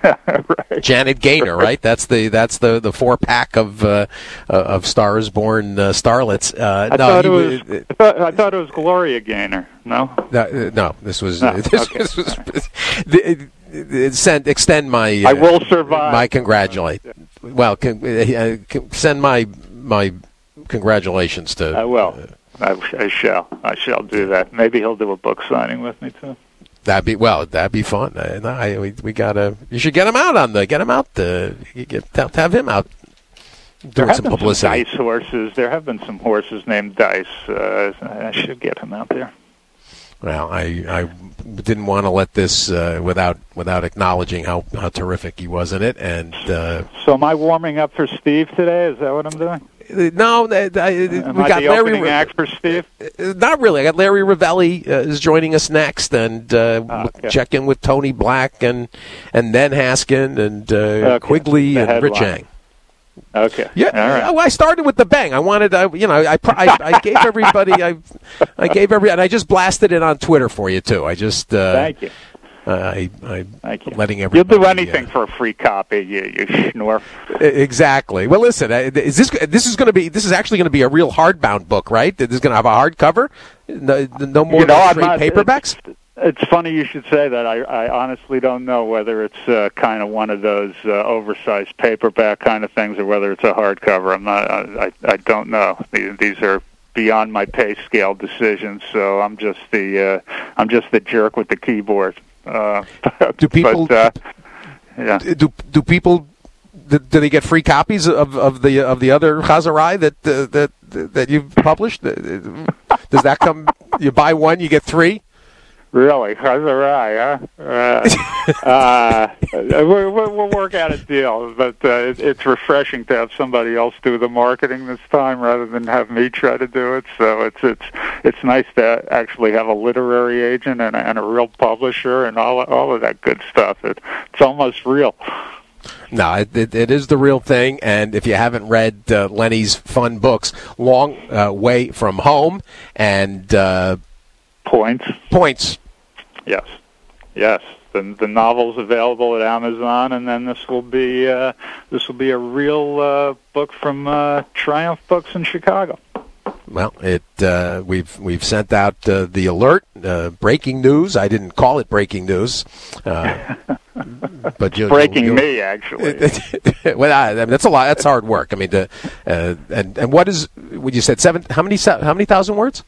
right. Janet Gaynor, right? That's the that's the, the four pack of uh, of Stars Born uh, starlets. Uh, I, no, thought he, it was, uh, I, thought, I thought it was Gloria Gaynor. No, no, uh, no this was no, uh, this, okay. this was. The, Send, extend my. Uh, I will survive. My congratulate. Well, con, uh, send my my congratulations to. I will. Uh, I, I shall. I shall do that. Maybe he'll do a book signing with me too. That'd be well. That'd be fun. I, I, we, we gotta. You should get him out on the. Get him out. The. Get have him out. Doing There have some been publicity. some dice horses. There have been some horses named Dice. Uh, I should get him out there. Well, I I didn't want to let this uh, without without acknowledging how, how terrific he was in it, and uh, So am I warming up for Steve today? Is that what I'm doing? no, I, I, Am we I got the Larry. opening act for Steve? Uh, Not really. I got Larry Ravelli uh, is joining us next, and uh, Ah, okay. check in with Tony Black and and then Haskin and uh, Okay. Quigley The and Rich headline. Yang. Okay. Yeah, All right. well, I started with the bang. I wanted, I, you know, I, I, I gave everybody, I, I gave every, and I just blasted it on Twitter for you too. I just, uh, Thank you. uh, I, I, Thank you. letting You'll everybody. do anything uh, for a free copy, you, you schnorf. Exactly. Well, listen, uh, is this this is going to be this is actually going to be a real hardbound book, right? This is going to have a hardcover. No, no more You know, I'm trade not- paperbacks. It's funny you should say that. I, I honestly don't know whether it's uh, kind of one of those uh, oversized paperback kind of things or whether it's a hardcover. I'm not. I, I, I don't know. These, these are beyond my pay scale decisions. So I'm just the uh, I'm just the jerk with the keyboard. Uh, Do people? But, uh, yeah. Do do people? Do, do they get free copies of, of the of the other Chazarai that uh, that that you've published? Does that come? You buy one, you get three. Really? How's it right, huh? Uh, uh, we'll, we'll work out a deal, but uh, it, it's refreshing to have somebody else do the marketing this time rather than have me try to do it. So it's it's it's nice to actually have a literary agent and a, and a real publisher and all all of that good stuff. It, it's almost real. No, it, it, it is the real thing. And if you haven't read uh, Lenny's fun books, Long uh, Way from Home and uh, Points. Points. Yes, yes. The the novel's available at Amazon, and then this will be uh, this will be a real uh, book from uh, Triumph Books in Chicago. Well, it uh, we've we've sent out uh, the alert, uh, breaking news. I didn't call it breaking news, uh, but you, Breaking you, me, actually. well, I, I mean, that's a lot. That's hard work. I mean, the, uh, and and what is? Would you said seven? How many? How many thousand words?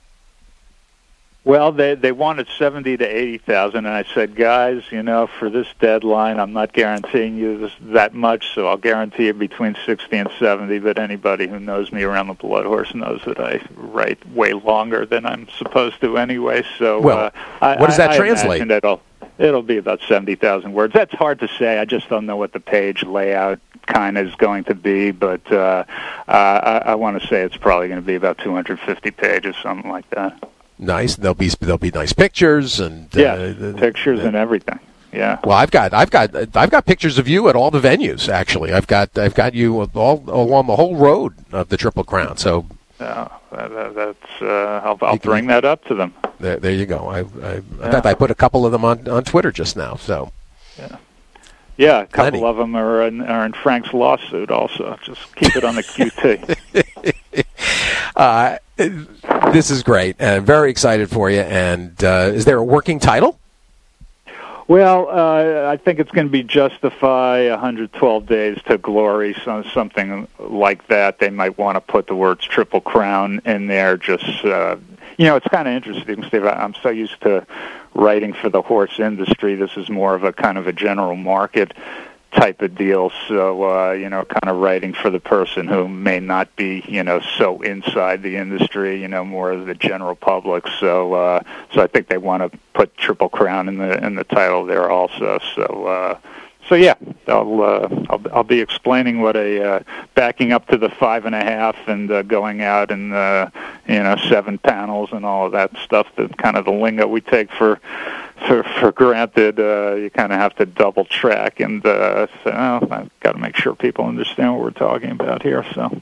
Well, they they wanted seventy to eighty thousand, and I said, guys, you know, for this deadline, I'm not guaranteeing you this, that much, so I'll guarantee you between sixty and seventy. But anybody who knows me around the Blood Horse knows that I write way longer than I'm supposed to anyway. So, well, uh, I, what does that I, I translate? imagine It'll it'll be about seventy thousand words. That's hard to say. I just don't know what the page layout kind of is going to be, but uh, uh, I, I want to say it's probably going to be about two hundred fifty pages, something like that. Nice. There'll be there'll be nice pictures and yeah, uh, pictures uh, and everything. Yeah. Well, I've got I've got I've got pictures of you at all the venues. Actually, I've got I've got you all along the whole road of the Triple Crown. So uh, that, that's uh, I'll, I'll bring that up to them. There, there you go. I, I in yeah. fact I put a couple of them on on Twitter just now. So yeah. Yeah, a couple Plenty. of them are in, are in Frank's lawsuit also. Just keep it on the Q T. uh, this is great. Uh, very excited for you. And uh, is there a working title? Well, uh, I think it's going to be Justify one hundred twelve Days to Glory, so something like that. They might want to put the words Triple Crown in there. Just, uh, you know, it's kind of interesting, Steve. I'm so used to writing for the horse industry. This is more of a kind of a general market type of deal. So, uh, you know, kind of writing for the person who may not be, you know, so inside the industry, you know, more of the general public. So, uh, so I think they want to put Triple Crown in the in the title there also. So, uh, so yeah, I'll, uh, I'll I'll be explaining what a uh, backing up to the five and a half and uh, going out and uh, you know seven panels and all of that stuff. The kind of the lingo we take for. For, for granted, uh, you kind of have to double track, and uh, so well, I've got to make sure people understand what we're talking about here. So,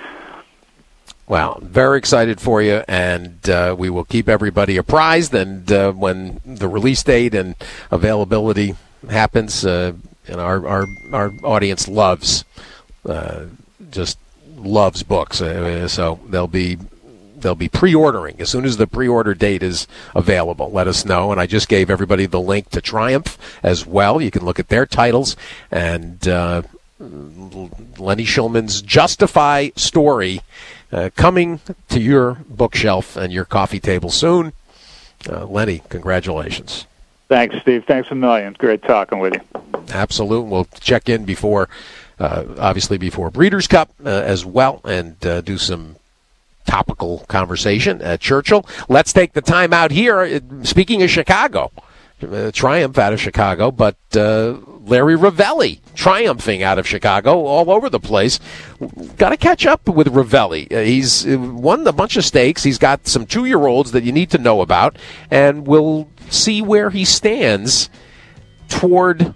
well, very excited for you, and uh, we will keep everybody apprised. And uh, when the release date and availability happens, uh, and our our, our audience loves, uh, just loves books. Uh, so they'll be they'll be pre-ordering as soon as the pre-order date is available. Let us know. And I just gave everybody the link to Triumph as well. You can look at their titles and uh, Lenny Shulman's Justify story uh, coming to your bookshelf and your coffee table soon. Uh, Lenny, congratulations. Thanks, Steve. Thanks a million. Great talking with you. Absolutely. We'll check in before, uh, obviously before Breeders' Cup uh, as well, and uh, do some topical conversation at Churchill. Let's take the time out here. Speaking of Chicago, uh, Triumph out of Chicago, but uh, Larry Ravelli triumphing out of Chicago all over the place. Got to catch up with Ravelli. Uh, he's won a bunch of stakes. He's got some two-year-olds that you need to know about, and we'll see where he stands toward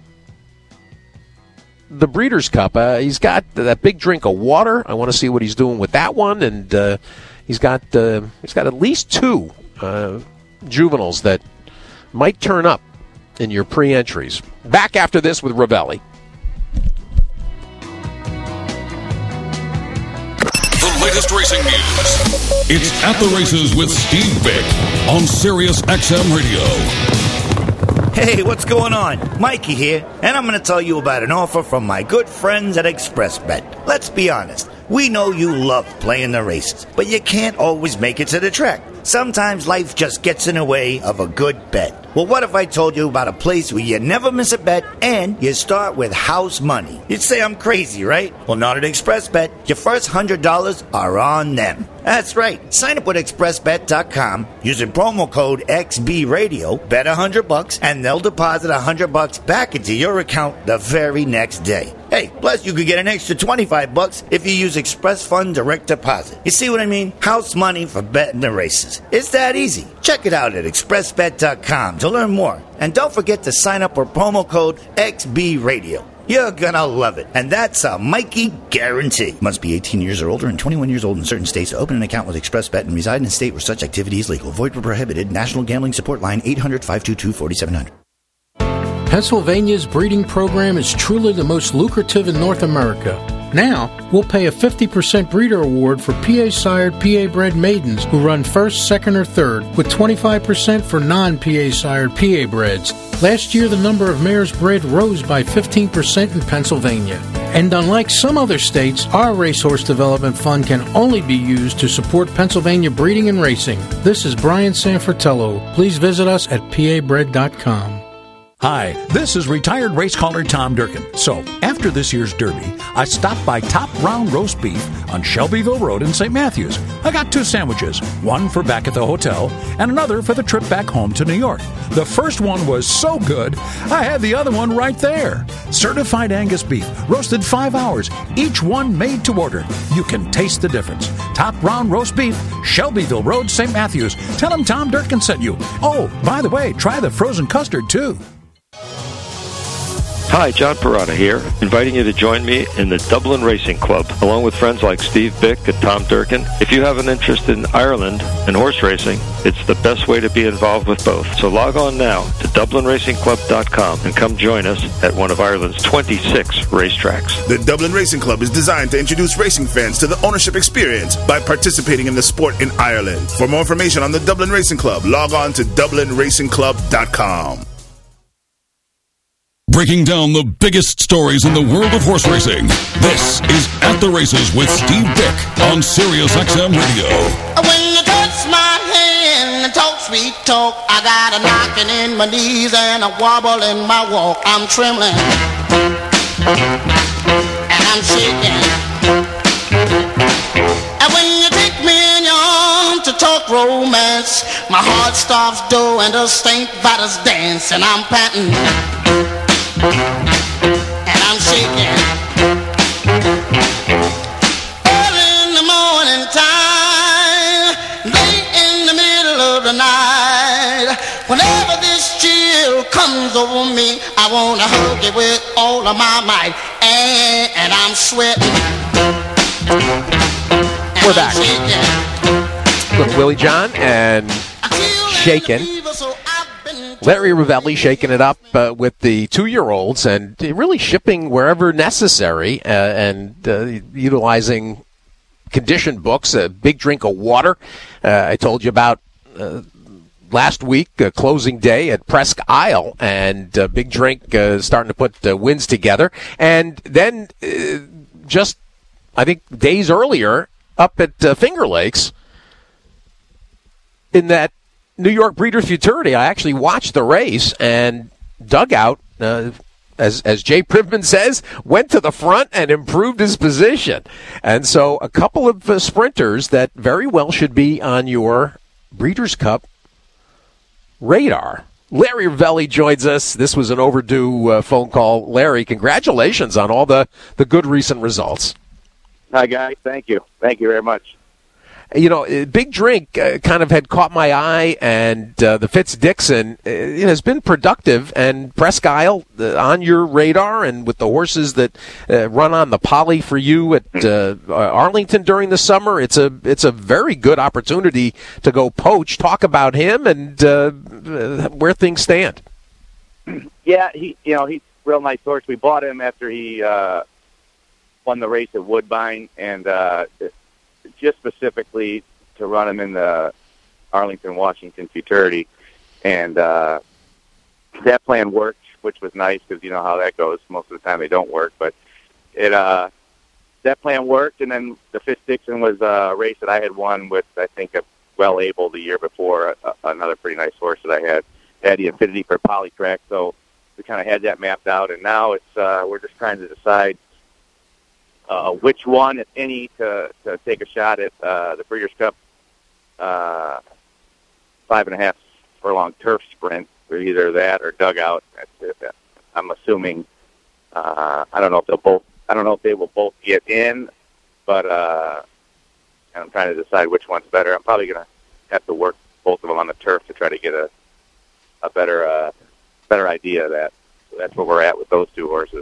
the Breeders' Cup. Uh, he's got that big drink of water. I want to see what he's doing with that one, and uh, he's got uh, he's got at least two uh, juveniles that might turn up in your pre-entries. Back after this with Ravelli. The latest racing news. It's At the Races with Steve Vick on Sirius X M Radio. Hey, what's going on? Mikey here, and I'm going to tell you about an offer from my good friends at ExpressBet. Let's be honest, we know you love playing the races, but you can't always make it to the track. Sometimes life just gets in the way of a good bet. Well, what if I told you about a place where you never miss a bet and you start with house money? You'd say I'm crazy, right? Well, not at ExpressBet. Your first one hundred dollars are on them. That's right. Sign up with express bet dot com using promo code X B Radio, bet one hundred bucks, and they'll deposit one hundred bucks back into your account the very next day. Hey, plus you could get an extra twenty-five bucks if you use Express Fund Direct Deposit. You see what I mean? House money for betting the races. It's that easy. Check it out at express bet dot com to learn more. And don't forget to sign up for promo code X B Radio. You're gonna love it. And that's a Mikey guarantee. Must be eighteen years or older and twenty-one years old in certain states to open an account with ExpressBet and reside in a state where such activity is legal. Void where prohibited. National Gambling Support Line eight hundred, five two two, four seven zero zero. Pennsylvania's breeding program is truly the most lucrative in North America. Now, we'll pay a fifty percent breeder award for P A-sired, P A-bred maidens who run first, second, or third, with twenty-five percent for non-P A-sired, P A-breds. Last year, the number of mares bred rose by fifteen percent in Pennsylvania. And unlike some other states, our Racehorse Development Fund can only be used to support Pennsylvania breeding and racing. This is Brian Sanfratello. Please visit us at P A bred dot com. Hi, this is retired race caller Tom Durkin. So, after this year's Derby, I stopped by Top Round Roast Beef on Shelbyville Road in Saint Matthews. I got two sandwiches, one for back at the hotel and another for the trip back home to New York. The first one was so good, I had the other one right there. Certified Angus beef, roasted five hours, each one made to order. You can taste the difference. Top Round Roast Beef, Shelbyville Road, Saint Matthews. Tell them Tom Durkin sent you. Oh, by the way, try the frozen custard, too. Hi, John Parada here, inviting you to join me in the Dublin Racing Club, along with friends like Steve Bick and Tom Durkin. If you have an interest in Ireland and horse racing, it's the best way to be involved with both. So log on now to dublin racing club dot com and come join us at one of Ireland's twenty-six racetracks. The Dublin Racing Club is designed to introduce racing fans to the ownership experience by participating in the sport in Ireland. For more information on the Dublin Racing Club, log on to dublin racing club dot com. Breaking down the biggest stories in the world of horse racing. This is At the Races with Steve Vick on Sirius X M Radio. When you touch my hand and talk sweet talk, I got a knocking in my knees and a wobble in my walk. I'm trembling and I'm shaking. And when you take me in your arms to talk romance, my heart stops doing the Saint Vitus dance, and I'm panting and I'm shaking. Early in the morning time, late in the middle of the night, whenever this chill comes over me, I wanna hug it with all of my might, and, and I'm sweating. And We're I'm back shaking. with Willie John and Shaken. Larry Ravelli shaking it up uh, with the two-year-olds and really shipping wherever necessary uh, and uh, utilizing condition books, a big drink of water. Uh, I told you about uh, last week, uh, closing day at Presque Isle, and uh, Big Drink uh, starting to put uh, wins together. And then uh, just, I think, days earlier, up at uh, Finger Lakes, in that New York Breeders' Futurity, I actually watched the race, and Dugout, uh, as as Jay Privman says, went to the front and improved his position. And so a couple of uh, sprinters that very well should be on your Breeders' Cup radar. Larry Ravelli joins us. This was an overdue uh, phone call. Larry, congratulations on all the, the good recent results. Hi, guys. Thank you. Thank you very much. You know, Big Drink uh, kind of had caught my eye, and uh, the Fitz-Dixon uh, it has been productive, and Presque Isle uh, on your radar, and with the horses that uh, run on the poly for you at uh, Arlington during the summer, it's a it's a very good opportunity to go poach. Talk about him and uh, where things stand. Yeah, he you know he's a real nice horse. We bought him after he uh, won the race at Woodbine, and uh, just specifically to run him in the Arlington, Washington Futurity. And uh, that plan worked, which was nice because you know how that goes. Most of the time they don't work. But it uh, that plan worked, and then the Fitz-Dixon was a race that I had won with, I think, a Well Able the year before, uh, another pretty nice horse that I had. Had the affinity for Polytrack, so we kind of had that mapped out. And now it's uh, we're just trying to decide Uh, which one, if any, to, to take a shot at uh, the Breeders' Cup uh, five and a half furlong turf sprint, or either that or Dugout. That's, I'm assuming. Uh, I don't know if they'll both. I don't know if they will both get in, but uh, I'm trying to decide which one's better. I'm probably going to have to work both of them on the turf to try to get a a better uh, better idea of that. So that's where we're at with those two horses.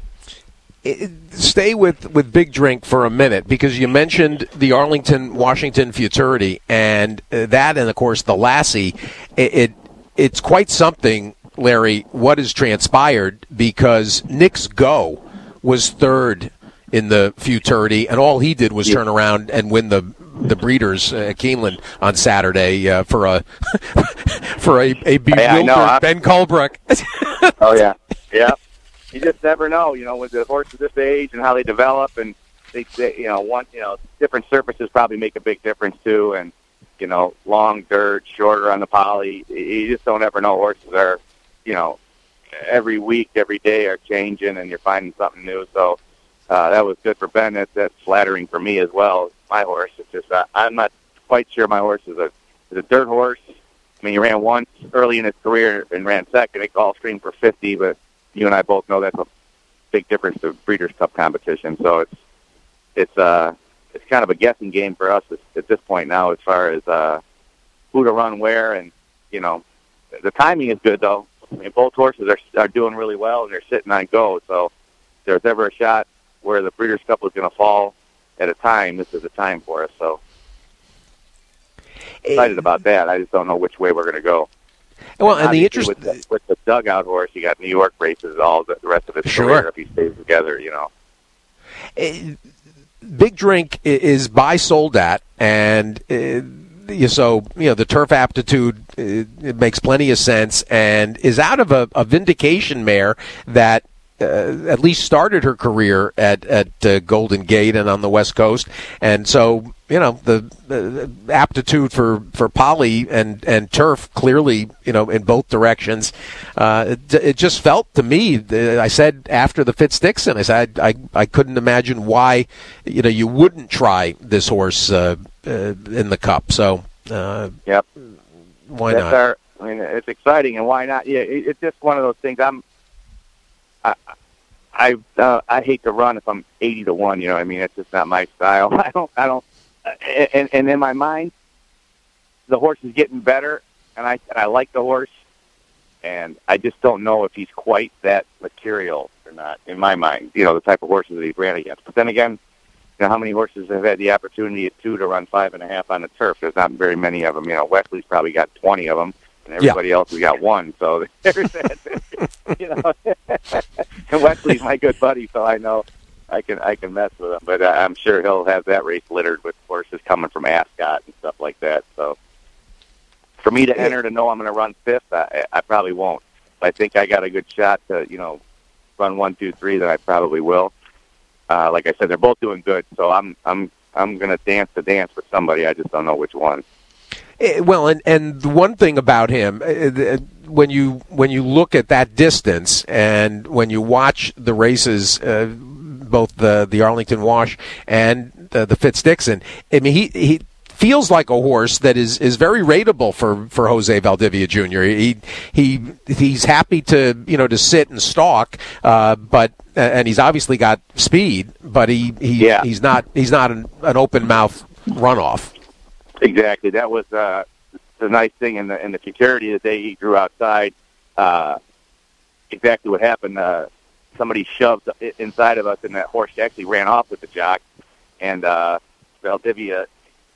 Stay with, with Big Drink for a minute, because you mentioned the Arlington, Washington Futurity, and that, and of course the Lassie. It, it it's quite something, Larry, what has transpired, because Nick's Go was third in the Futurity, and all he did was turn around and win the the Breeders at uh, Keeneland on Saturday uh, for a for a, a bewildered yeah, Ben Colbrook. Oh yeah, yeah. You just never know, you know, with the horses this age and how they develop, and they, they, you know, one, you know, different surfaces probably make a big difference too, and you know, long dirt, shorter on the poly. You just don't ever know. Horses are, you know, every week, every day are changing, and you're finding something new. So uh, that was good for Ben. That's, that's flattering for me as well. My horse, it's just uh, I'm not quite sure my horse is a is a dirt horse. I mean, he ran once early in his career and ran second at Gulfstream for fifty, but you and I both know that's a big difference to Breeders' Cup competition. So it's it's uh it's kind of a guessing game for us at, at this point now, as far as uh, who to run where, and you know, the timing is good though. I mean, both horses are are doing really well, and they're sitting on go. So if there's ever a shot where the Breeders' Cup was going to fall at a time, this is the time for us. So excited about that. I just don't know which way we're going to go. Well, and, and the interest with the, with the Dugout horse, you got New York races all the, the rest of his sure. career if he stays together, you know. Uh, Big Drink is by Soldat, and uh, so you know the turf aptitude uh, it makes plenty of sense, and is out of a, a Vindication mare that uh, at least started her career at at uh, Golden Gate and on the West Coast, and so you know the, the aptitude for, for poly and, and turf clearly you know in both directions. Uh, it, it just felt to me. I said after the Fitz-Dixon, I said I, I I couldn't imagine why you know you wouldn't try this horse uh, uh, in the Cup. So uh, yep, why That's not? Our, I mean, it's exciting, and why not? Yeah, it, it's just one of those things. I'm. I I uh, I hate to run if I'm eighty to one. You know, what I mean, it's just not my style. I don't. I don't. And, and in my mind, the horse is getting better, and I and I like the horse, and I just don't know if he's quite that material or not. In my mind, you know, the type of horses that he ran against. But then again, you know, how many horses have had the opportunity at two to run five and a half on the turf? There's not very many of them. You know, Wesley's probably got twenty of them. and everybody yeah. else we got one. So there's that, you know. And Wesley's my good buddy, so I know I can I can mess with him. But uh, I'm sure he'll have that race littered with horses coming from Ascot and stuff like that. So for me to enter to know I'm going to run fifth, I, I probably won't. If I think I got a good shot to, you know, run one, two, three, then I probably will. Uh, like I said, they're both doing good, so I'm I'm I'm going to dance the dance with somebody. I just don't know which one. Well, and and the one thing about him, when you when you look at that distance and when you watch the races, uh, both the the Arlington Wash and the, the Fitz Dixon, I mean, he he. feels like a horse that is, is very rateable for, for Jose Valdivia Junior He he he's happy to you know to sit and stalk, uh, but and he's obviously got speed, but he, he yeah. he's not he's not an, an open mouth runoff. Exactly, that was uh, the nice thing in the in the security the day he drew outside. Uh, exactly what happened. Uh, somebody shoved inside of us, and that horse actually ran off with the jock, and uh, Valdivia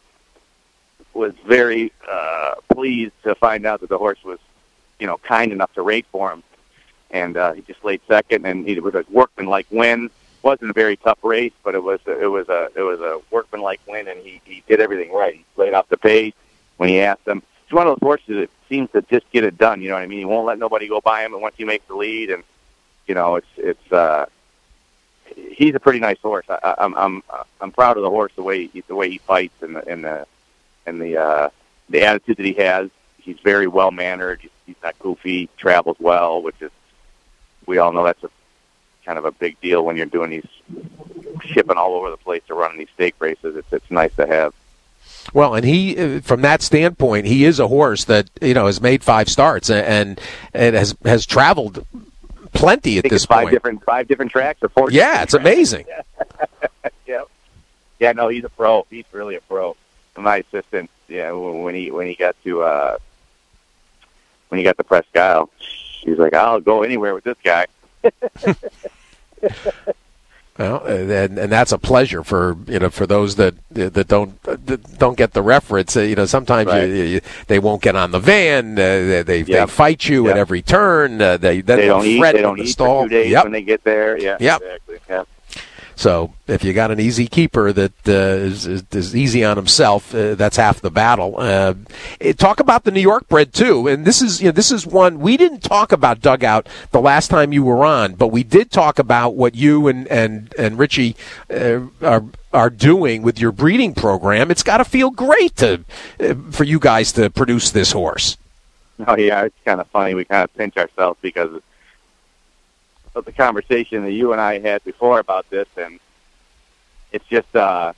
was very uh, pleased to find out that the horse was, you know, kind enough to rate for him. And uh, he just laid second, and he was a workman-like win. Wasn't a very tough race, but it was it was a it was a workman-like win, and he, he did everything right. He played off the pace when he asked him. He's one of those horses that seems to just get it done. You know what I mean? He won't let nobody go by him, and once he makes the lead, and you know, it's it's uh, he's a pretty nice horse. I, I'm I'm I'm proud of the horse, the way he, the way he fights, and the and the and the uh, the attitude that he has. He's very well mannered. He's, he's not goofy. Travels well, which is, we all know that's a kind of a big deal when you're doing these shipping all over the place to run these stake races. It's it's nice to have. Well, and he, from that standpoint, he is a horse that you know has made five starts and and has has traveled plenty at I think this it's five point. Different five different tracks or four. Yeah, it's tracks. amazing. yeah, yeah. No, he's a pro. He's really a pro. My assistant, yeah, when he when he got to uh, when he got to Presque Isle, she's like, "I'll go anywhere with this guy." Well, and and that's a pleasure for you know for those that that don't that don't get the reference. Uh, you know, sometimes right. you, you, they won't get on the van. Uh, they they, Yep. they fight you Yep. at every turn. Uh, they then they don't eat. fret They don't in the eat stall. for two days yep. when they get there. Yeah, Yep. exactly. Yeah. So if you got an easy keeper that uh, is, is, is easy on himself, uh, that's half the battle. Uh, talk about the New York bred too, and this is you know, this is one we didn't talk about Dugout the last time you were on, but we did talk about what you and and and Richie uh, are are doing with your breeding program. It's got to feel great to uh, for you guys to produce this horse. Oh yeah, it's kind of funny. We kind of pinch ourselves because of the conversation that you and I had before about this, and it's just, uh,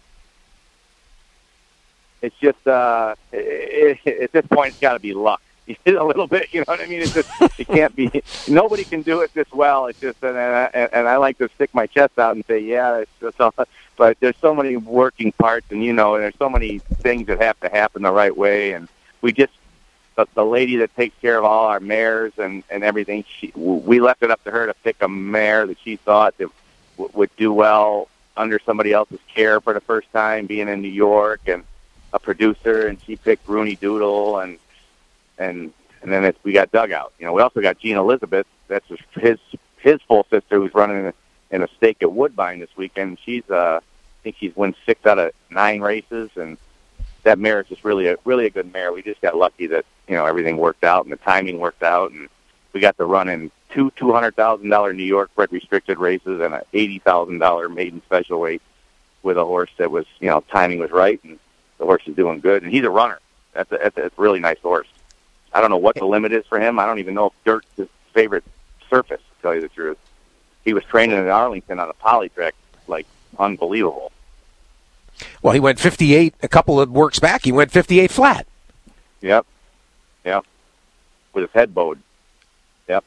it's just, uh, it, it, at this point, it's got to be luck a little bit. You know what I mean? It's just, it can't be. Nobody can do it this well. It's just, and, and, and I like to stick my chest out and say, yeah, it's just all, but there's so many working parts, and you know, and there's so many things that have to happen the right way, and we just. The, the lady that takes care of all our mares and, and everything, she, we left it up to her to pick a mare that she thought that w- would do well under somebody else's care for the first time, being in New York and a producer, and she picked Rooney Doodle, and and and then it's, we got Dugout. You know, we also got Jean Elizabeth. That's his his full sister who's running in a, in a stake at Woodbine this weekend. She's uh, I think she's won six out of nine races, and that mare is just really a really a good mare. We just got lucky that you know everything worked out and the timing worked out, and we got to run in two two hundred thousand dollar New York bred restricted races and an eighty thousand dollar maiden special weight with a horse that was you know timing was right, and the horse is doing good, and he's a runner. That's a, that's a, that's a really nice horse. I don't know what the limit is for him. I don't even know if dirt's his favorite surface. To tell you the truth, he was training in Arlington on a poly track, like unbelievable. Well, he went fifty-eight a couple of works back. He went fifty-eight flat. Yep. Yep. With his head bowed. Yep.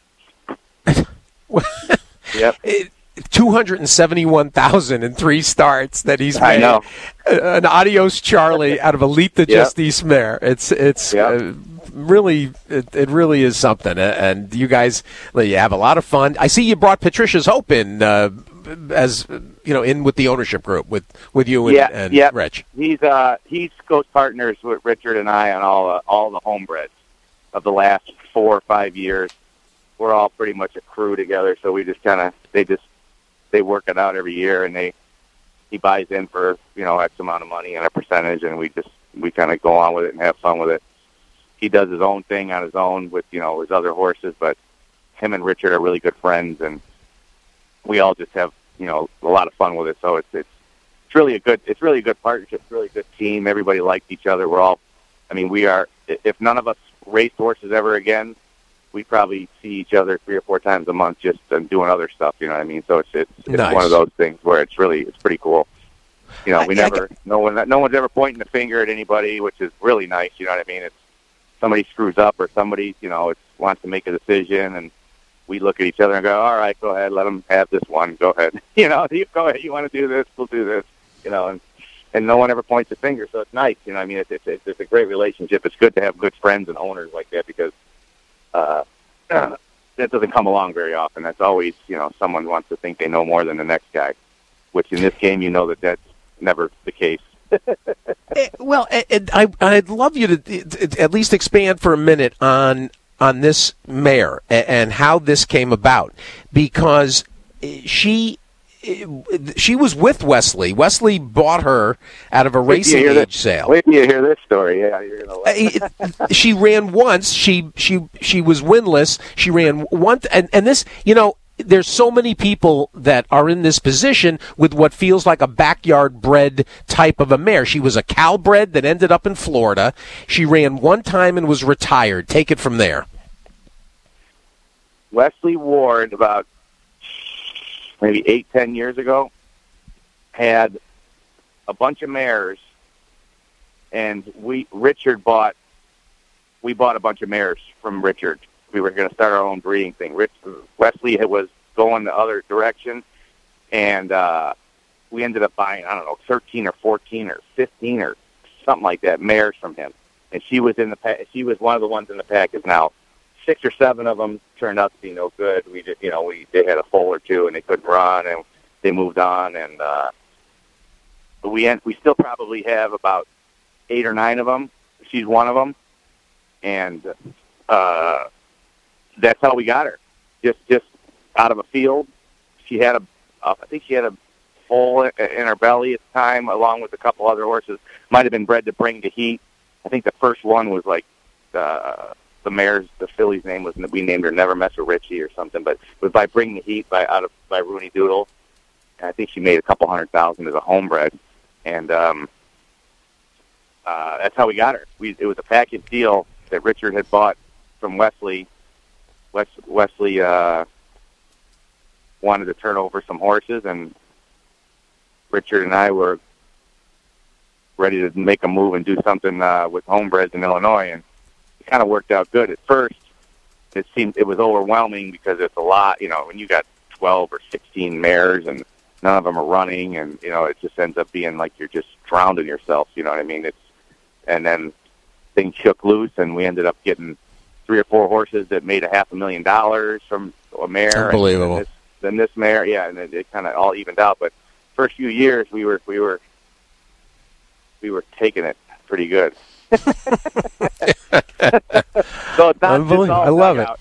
Yep. two hundred seventy-one thousand in three starts that he's made. I know. An Adios Charlie out of Elite the Yep. Justice mare. It's it's Yep. uh, really it, it really is something. And you guys, you have a lot of fun. I see you brought Patricia's Hope in uh, as you know in with the ownership group with, with you and, yeah, and yeah. Rich. He's uh he's goes partners with Richard and I on all uh, all the homebreds. of the last four or five years. We're all pretty much a crew together, so we just kind of they just they work it out every year, and they he buys in for you know X amount of money and a percentage, and we just we kind of go on with it and have fun with it. He does his own thing on his own with you know his other horses, but him and Richard are really good friends, and we all just have you know a lot of fun with it. So it's it's it's really a good it's really a good partnership, it's really a good team. Everybody likes each other. We're all, I mean, we are. If none of us raced horses ever again, we probably see each other three or four times a month just um, doing other stuff. You know what I mean? So it's it's, it's nice. One of those things where it's really it's pretty cool. You know, we I, never I, no one no one's ever pointing the finger at anybody, which is really nice. You know what I mean? It's somebody screws up or somebody you know it's, wants to make a decision, and we look at each other and go, all right, go ahead, let them have this one. Go ahead. You know, you go ahead. You want to do this, we'll do this. You know, and and no one ever points the finger, so it's nice. You know, I mean, it's it's, it's, it's a great relationship. It's good to have good friends and owners like that because uh, uh, that doesn't come along very often. That's always, you know, someone wants to think they know more than the next guy, which in this game, you know that that's never the case. Well, I, I'd love you to at least expand for a minute on on this mare and how this came about, because she she was with Wesley. Wesley bought her out of a racing age this, sale. Wait till you hear this story. Yeah, you're gonna love She ran once. She she she was winless. She ran once, and and this, you know, there's so many people that are in this position with what feels like a backyard bred type of a mare. She was a cow bred that ended up in Florida. She ran one time and was retired. Take it from there. Wesley Ward, about maybe eight, ten years ago, had a bunch of mares, and we Richard bought we bought a bunch of mares from Richard. We were going to start our own breeding thing. Rich, Wesley was going the other direction, and uh, we ended up buying, I don't know, thirteen or fourteen or fifteen or something like that, mares from him. And she was in the pa- she was one of the ones in the package. Now, six or seven of them turned out to be no good. We just, you know, we they had a foal or two, and they couldn't run, and they moved on. And uh, but we end, we still probably have about eight or nine of them. She's one of them, and uh, that's how we got her. Just just out of a field. She had a, uh, I think she had a foal in her belly at the time, along with a couple other horses. Might have been bred to bring to heat. I think the first one was like uh, the mare's, the filly's name was, we named her Never Mess with Richie or something, but it was by Bring the Heat by out of by Rooney Doodle. And I think she made a couple hundred thousand as a homebred, and um, uh, that's how we got her. We it was a package deal that Richard had bought from Wesley. Wes, Wesley uh, wanted to turn over some horses, and Richard and I were ready to make a move and do something uh, with homebreds in Illinois, and it kind of worked out good. At first, it seemed it was overwhelming because it's a lot. You know, when you got twelve or sixteen mares and none of them are running, and you know, it just ends up being like you're just drowning yourself. You know what I mean? It's and then things shook loose, and we ended up getting three or four horses that made a half a million dollars from a mare. Unbelievable. And this, then this mare, yeah, and it, it kind of all evened out. But first few years, we were we were we were taking it pretty good. So it's not just all I love it.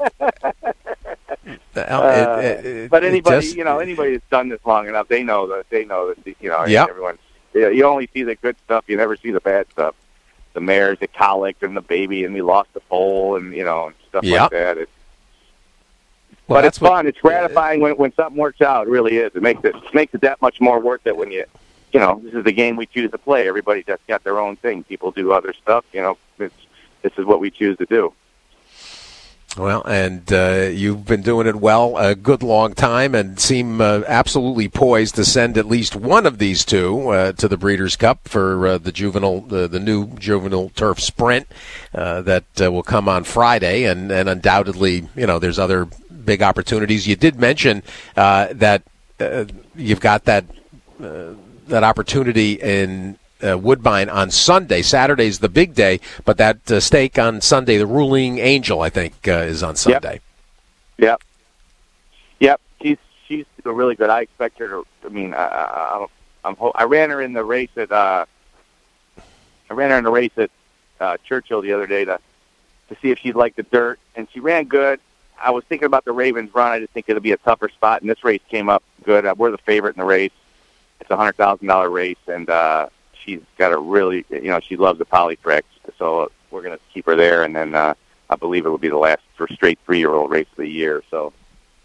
uh, it, it. But anybody, just, you know, anybody that's done this long enough, they know that they know that you know yep. everyone. You, know, you only see the good stuff. You never see the bad stuff. The mares, the colic, and the baby, and we lost the foal, and you know, and stuff yep. like that. It's, well, but it's fun. What, it's gratifying when when something works out. It really is. It makes it, it makes it that much more worth it when you, you know, this is the game we choose to play. Everybody just got their own thing. People do other stuff. You know, it's this is what we choose to do. Well, and uh, you've been doing it well a good long time and seem uh, absolutely poised to send at least one of these two uh, to the Breeders' Cup for uh, the juvenile, uh, the new juvenile turf sprint uh, that uh, will come on Friday. And, and undoubtedly, you know, there's other big opportunities. You did mention uh, that uh, you've got that uh, that opportunity in Uh, Woodbine on Sunday. Saturday's the big day, but that uh, stake on Sunday, the Ruling Angel, I think, uh, is on Sunday. Yep. Yep. She's she's really good. I expect her to. I mean, I, I, I'm. I ran her in the race at. Uh, I ran her in the race at uh, Churchill the other day to to to see if she'd like the dirt, and she ran good. I was thinking about the Ravens run. I just think it'll be a tougher spot, and this race came up good. We're the favorite in the race. It's a one hundred thousand dollars race, and uh, she's got a really, you know, she loves the polytrack, so we're going to keep her there, and then uh, I believe it will be the last for straight three-year-old race of the year. So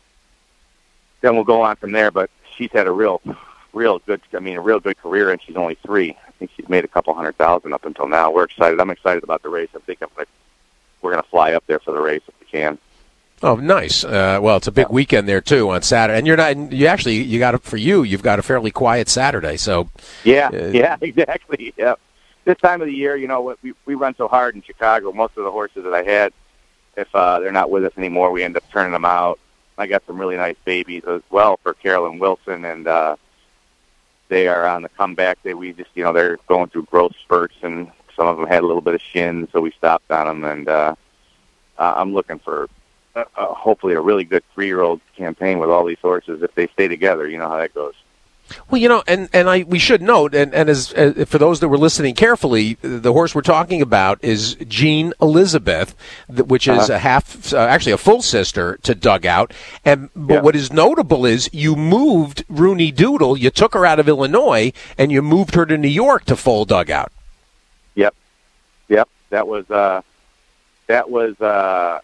then we'll go on from there, but she's had a real, real good, I mean, a real good career, and she's only three. I think she's made a couple hundred thousand up until now. We're excited. I'm excited about the race. I think I'm gonna, we're going to fly up there for the race if we can. Oh, nice. Uh, well, it's a big weekend there too on Saturday, and you're not. You actually, you got it for you. You've got a fairly quiet Saturday, so yeah, uh, yeah, exactly. Yeah, this time of the year, you know, we we run so hard in Chicago. Most of the horses that I had, if uh, they're not with us anymore, we end up turning them out. I got some really nice babies as well for Carolyn Wilson, and uh, they are on the comeback. They we just, you know, they're going through growth spurts, and some of them had a little bit of shin, so we stopped on them. And uh, uh, I'm looking for. Uh, hopefully a really good three-year-old campaign with all these horses if they stay together. You know how that goes. Well, you know, and, and I we should note, and, and as, as for those that were listening carefully, the horse we're talking about is Jean Elizabeth, which is uh-huh. a half, uh, actually a full sister to Dugout. And but yeah. what is notable is you moved Rooney Doodle, you took her out of Illinois, and you moved her to New York to full Dugout. Yep, yep. That was uh, that was. Uh,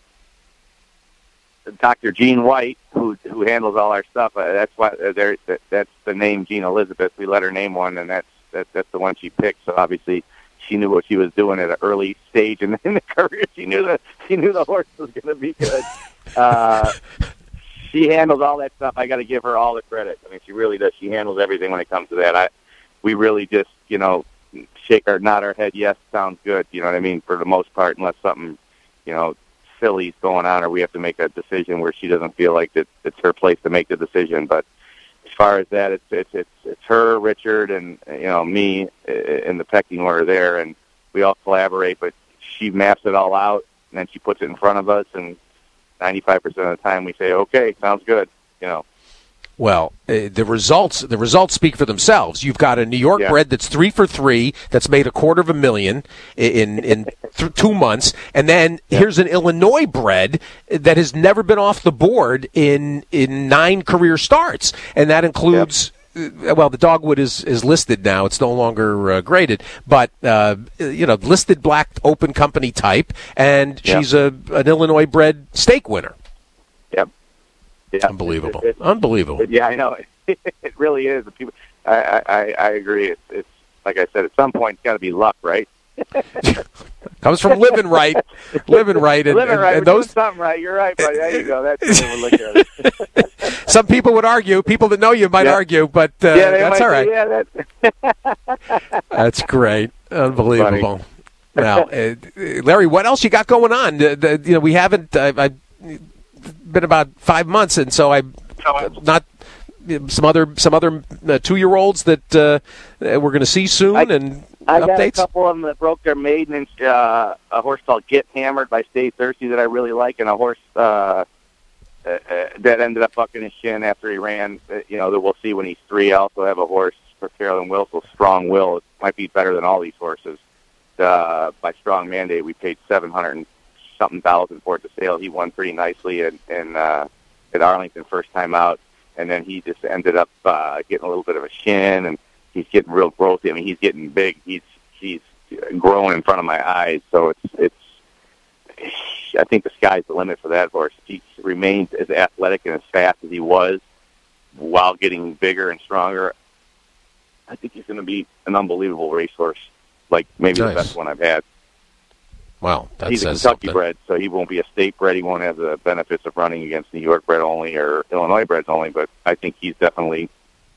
Doctor Jean White, who who handles all our stuff. Uh, that's why uh, there. That, that's the name Jean Elizabeth. We let her name one, and that's that, that's the one she picked. So obviously, she knew what she was doing at an early stage in, in the career. She knew that she knew the horse was going to be good. Uh, she handles all that stuff. I got to give her all the credit. I mean, she really does. She handles everything when it comes to that. I we really just you know shake our nod our head. Yes, sounds good. You know what I mean? For the most part, unless something you know. Silly's going on, or we have to make a decision where she doesn't feel like that it's her place to make the decision. But as far as that, it's it's it's, it's her, Richard, and you know me in the pecking order there, and we all collaborate. But she maps it all out, and then she puts it in front of us, and ninety-five percent of the time we say, "Okay, sounds good," you know. Well, uh, the results the results speak for themselves. You've got a New York yeah. bred that's three for three, that's made a quarter of a million in in th- two months, and then yeah. here's an Illinois bred that has never been off the board in in nine career starts, and that includes. Yep. Uh, well, the Dogwood is, is listed now. It's no longer uh, graded, but uh, you know, listed black open company type, and yep. she's a an Illinois bred stake winner. Yep. Yeah. Unbelievable. It, it, Unbelievable. It, yeah, I know. It, it really is. People, I, I, I agree. It's, it's like I said, at some point, it's got to be luck, right? Comes from living right. living right. And, living right. And, and those, something right. You're right, buddy. There you go. That's the way we look at it. Some people would argue. People that know you might yeah. argue, but uh, yeah, that's all right. Say, yeah, that's, that's great. Unbelievable. Now, uh, Larry, what else you got going on? Uh, the, you know, we haven't. Uh, I've been about five months, and so I not some other some other uh, two year olds that uh, we're going to see soon, I, and I updates. got a couple of them that broke their maiden. And, uh, a horse called Get Hammered by Stay Thirsty that I really like, and a horse uh, uh, that ended up bucking his shin after he ran. Uh, you know, that we'll see when he's three. I also have a horse for Carolyn Wilson, Strong Will. It might be better than all these horses. Uh, by Strong Mandate, we paid seven hundred and something thousand for it to sale. He won pretty nicely in, in uh, at Arlington first time out, and then he just ended up uh, getting a little bit of a shin, and he's getting real growthy. I mean, he's getting big. He's he's growing in front of my eyes. So it's it's. I think the sky's the limit for that horse. He remains as athletic and as fast as he was, while getting bigger and stronger. I think he's going to be an unbelievable racehorse, like maybe nice. the best one I've had. Wow, that he's a says Kentucky something. bred, so he won't be a state bred. He won't have the benefits of running against New York bred only or Illinois breds only. But I think he's definitely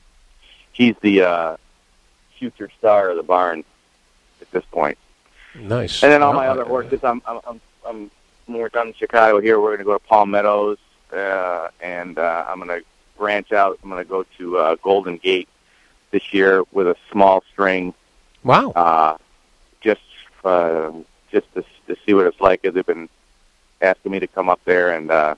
he's the uh, future star of the barn at this point. Nice. And then all no, my other horses, I'm I'm I'm, I'm when we're done in Chicago here, we're going to go to Palm Meadows, uh, and uh, I'm going to branch out. I'm going to go to uh, Golden Gate this year with a small string. Wow. Uh, just. Uh, just to, to see what it's like. They've been asking me to come up there, and uh,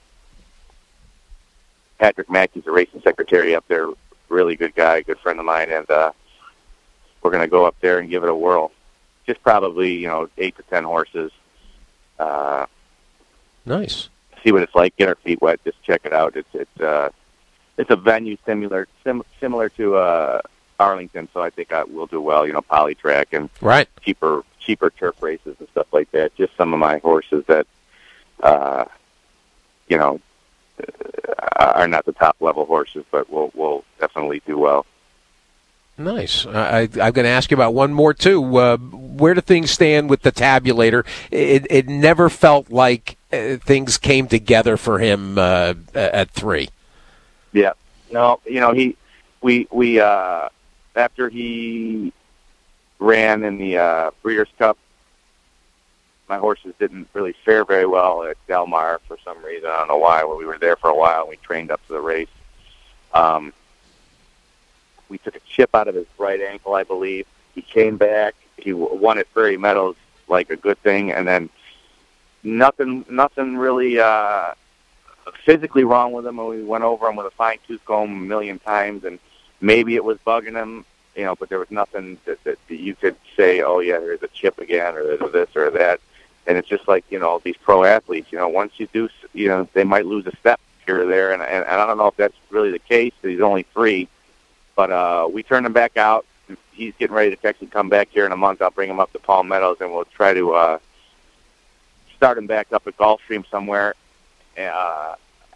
Patrick Mackey's the racing secretary up there, really good guy, good friend of mine, and uh, we're going to go up there and give it a whirl. Just probably, you know, eight to ten horses, uh, Nice. See what it's like. Get our feet wet. Just check it out. It's it's uh, it's a venue similar sim- similar to uh, Arlington, so I think I will do well. You know, poly track and right. cheaper cheaper turf races and stuff like that. Just some of my horses that, uh, you know, are not the top level horses, but will will definitely do well. Nice. I, I'm going to ask you about one more, too. Uh, where do things stand with the tabulator? It, it never felt like uh, things came together for him uh, at three. Yeah. No, you know, he, we, we, uh, after he ran in the uh, Breeders' Cup, my horses didn't really fare very well at Del Mar for some reason. I don't know why. Well, we were there for a while, and we trained up to the race. Um, We took a chip out of his right ankle, I believe. He came back. He won at Prairie Meadows, like a good thing, and then nothing, nothing really uh, physically wrong with him. And we went over him with a fine tooth comb a million times, and maybe it was bugging him, you know. But there was nothing that, that you could say, "Oh yeah, there's a chip again," or "There's this or that." And it's just like, you know, these pro athletes. You know, once you do, you know, they might lose a step here or there, and, and, and I don't know if that's really the case. He's only three. But uh, we turned him back out. He's getting ready to actually come back here in a month. I'll bring him up to Palm Meadows, and we'll try to uh, start him back up at Gulfstream somewhere. Uh,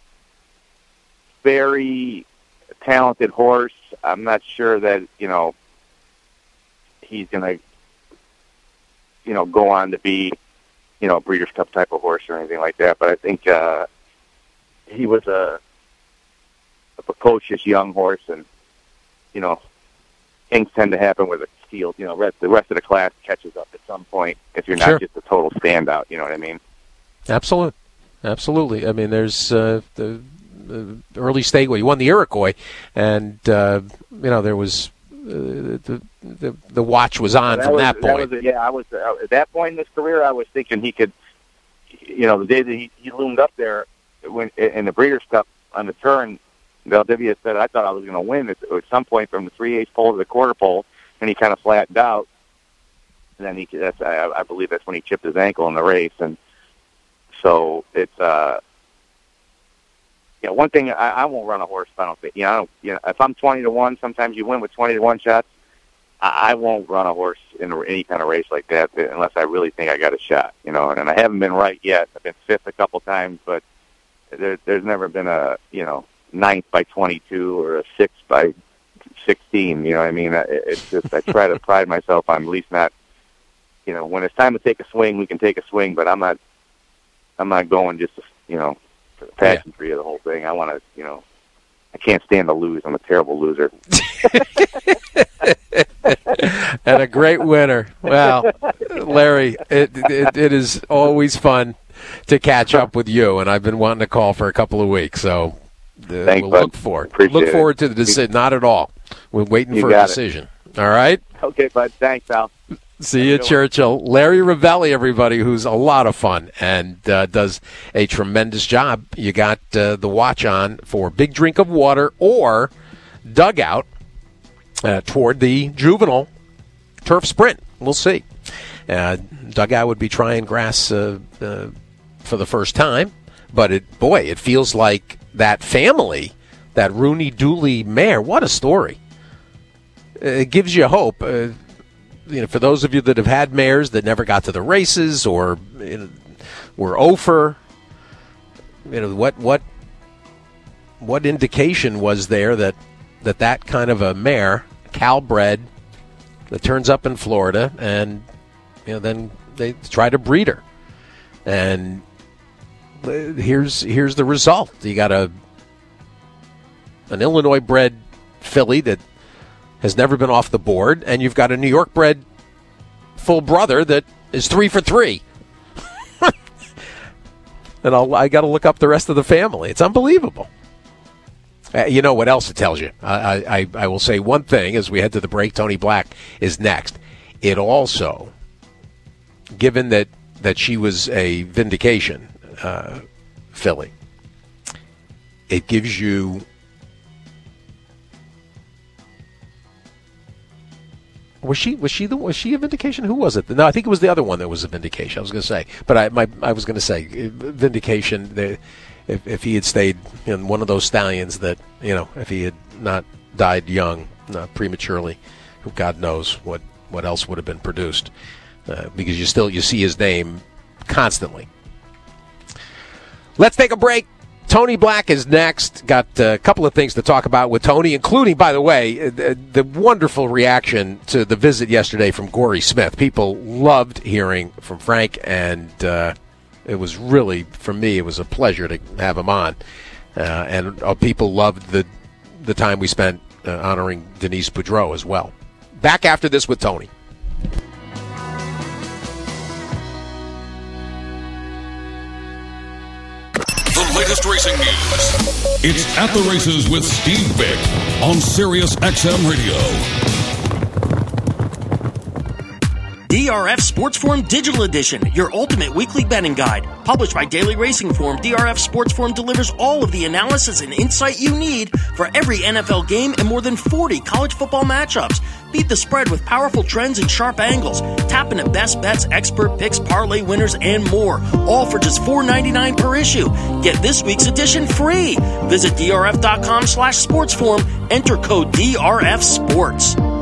very talented horse. I'm not sure that, you know, he's going to, you know, go on to be, you know, a Breeders' Cup type of horse or anything like that. But I think uh, he was a, a precocious young horse, and you know, things tend to happen with the field. You know, rest, the rest of the class catches up at some point if you're not Sure. just a total standout. You know what I mean? Absolutely. Absolutely. I mean, there's uh, the, the early stage where he won the Iroquois, and, uh, you know, there was uh, the, the the watch was on that from was, that point. That was, yeah, I was uh, at that point in his career, I was thinking he could, you know, the day that he, he loomed up there when in the Breeders' Cup on the turn, Valdivia said, I thought I was going to win at, at some point from the three-eighths pole to the quarter pole, and he kind of flattened out. And then he, that's, I, I believe that's when he chipped his ankle in the race. And so it's, uh, you know, one thing, I, I won't run a horse if I don't think, you know, I don't, you know, if I'm twenty to one, sometimes you win with twenty to one shots. I, I won't run a horse in any kind of race like that unless I really think I got a shot, you know, and, and I haven't been right yet. I've been fifth a couple times, but there, there's never been a, you know, ninth by twenty-two or a sixth by sixteen. You know what I mean? It's just I try to pride myself on at least not, you know, when it's time to take a swing, we can take a swing, but I'm not, I'm not going just, to, you know, for the pageantry of the whole thing. I want to, you know, I can't stand to lose. I'm a terrible loser. And a great winner. Well, Larry, it, it it is always fun to catch up with you, and I've been wanting to call for a couple of weeks, so uh, Thanks, we'll bud. look forward. Appreciate look forward it. to the decision. Not at all. We're waiting You for a got it. decision. All right? Okay, bud. Thanks, Al. See you, Churchill. Larry Ravelli, everybody, who's a lot of fun and uh, does a tremendous job. You got uh, the watch on for Big Drink of Water or Dugout uh, toward the juvenile turf sprint. We'll see. Uh, Dugout would be trying grass uh, uh, for the first time, but it, boy, it feels like that family, that Rooney Dooley mare. What a story! It gives you hope. Uh, you know, for those of you that have had mares that never got to the races or you know, were over, you know, what what what indication was there that that that kind of a mare, Calbred, that turns up in Florida, and you know, then they try to breed her, and here's here's the result. You got a an Illinois-bred filly that has never been off the board, and you've got a New York-bred full brother that is three for three. And I'll, I got to look up the rest of the family. It's unbelievable. Uh, you know what else it tells you? I, I, I will say one thing as we head to the break. Tony Black is next. It also, given that, that she was a vindication uh, filly, it gives you Was she was she the was she a Vindication? Who was it? No, I think it was the other one that was a Vindication. I was going to say, but I my I was going to say Vindication. The, if if he had stayed in one of those stallions that you know, if he had not died young, not prematurely, God knows what, what else would have been produced. Uh, because you still you see his name constantly. Let's take a break. Tony Black is next. Got a couple of things to talk about with Tony, including, by the way, the, the wonderful reaction to the visit yesterday from Gorey Smith. People loved hearing from Frank, and uh, it was really, for me, it was a pleasure to have him on. Uh, and uh, people loved the the time we spent uh, honoring Denise Boudreau as well. Back after this with Tony. Latest racing news. It's At the Races with Steve Vick on Sirius X M Radio. D R F Sports Forum Digital Edition, your ultimate weekly betting guide. Published by Daily Racing Form, D R F Sports Forum delivers all of the analysis and insight you need for every N F L game and more than forty college football matchups. Beat the spread with powerful trends and sharp angles. Tap into best bets, expert picks, parlay winners, and more. All for just four dollars and ninety-nine cents per issue. Get this week's edition free. Visit drf.com slash sportsforum. Enter code D R F Sports.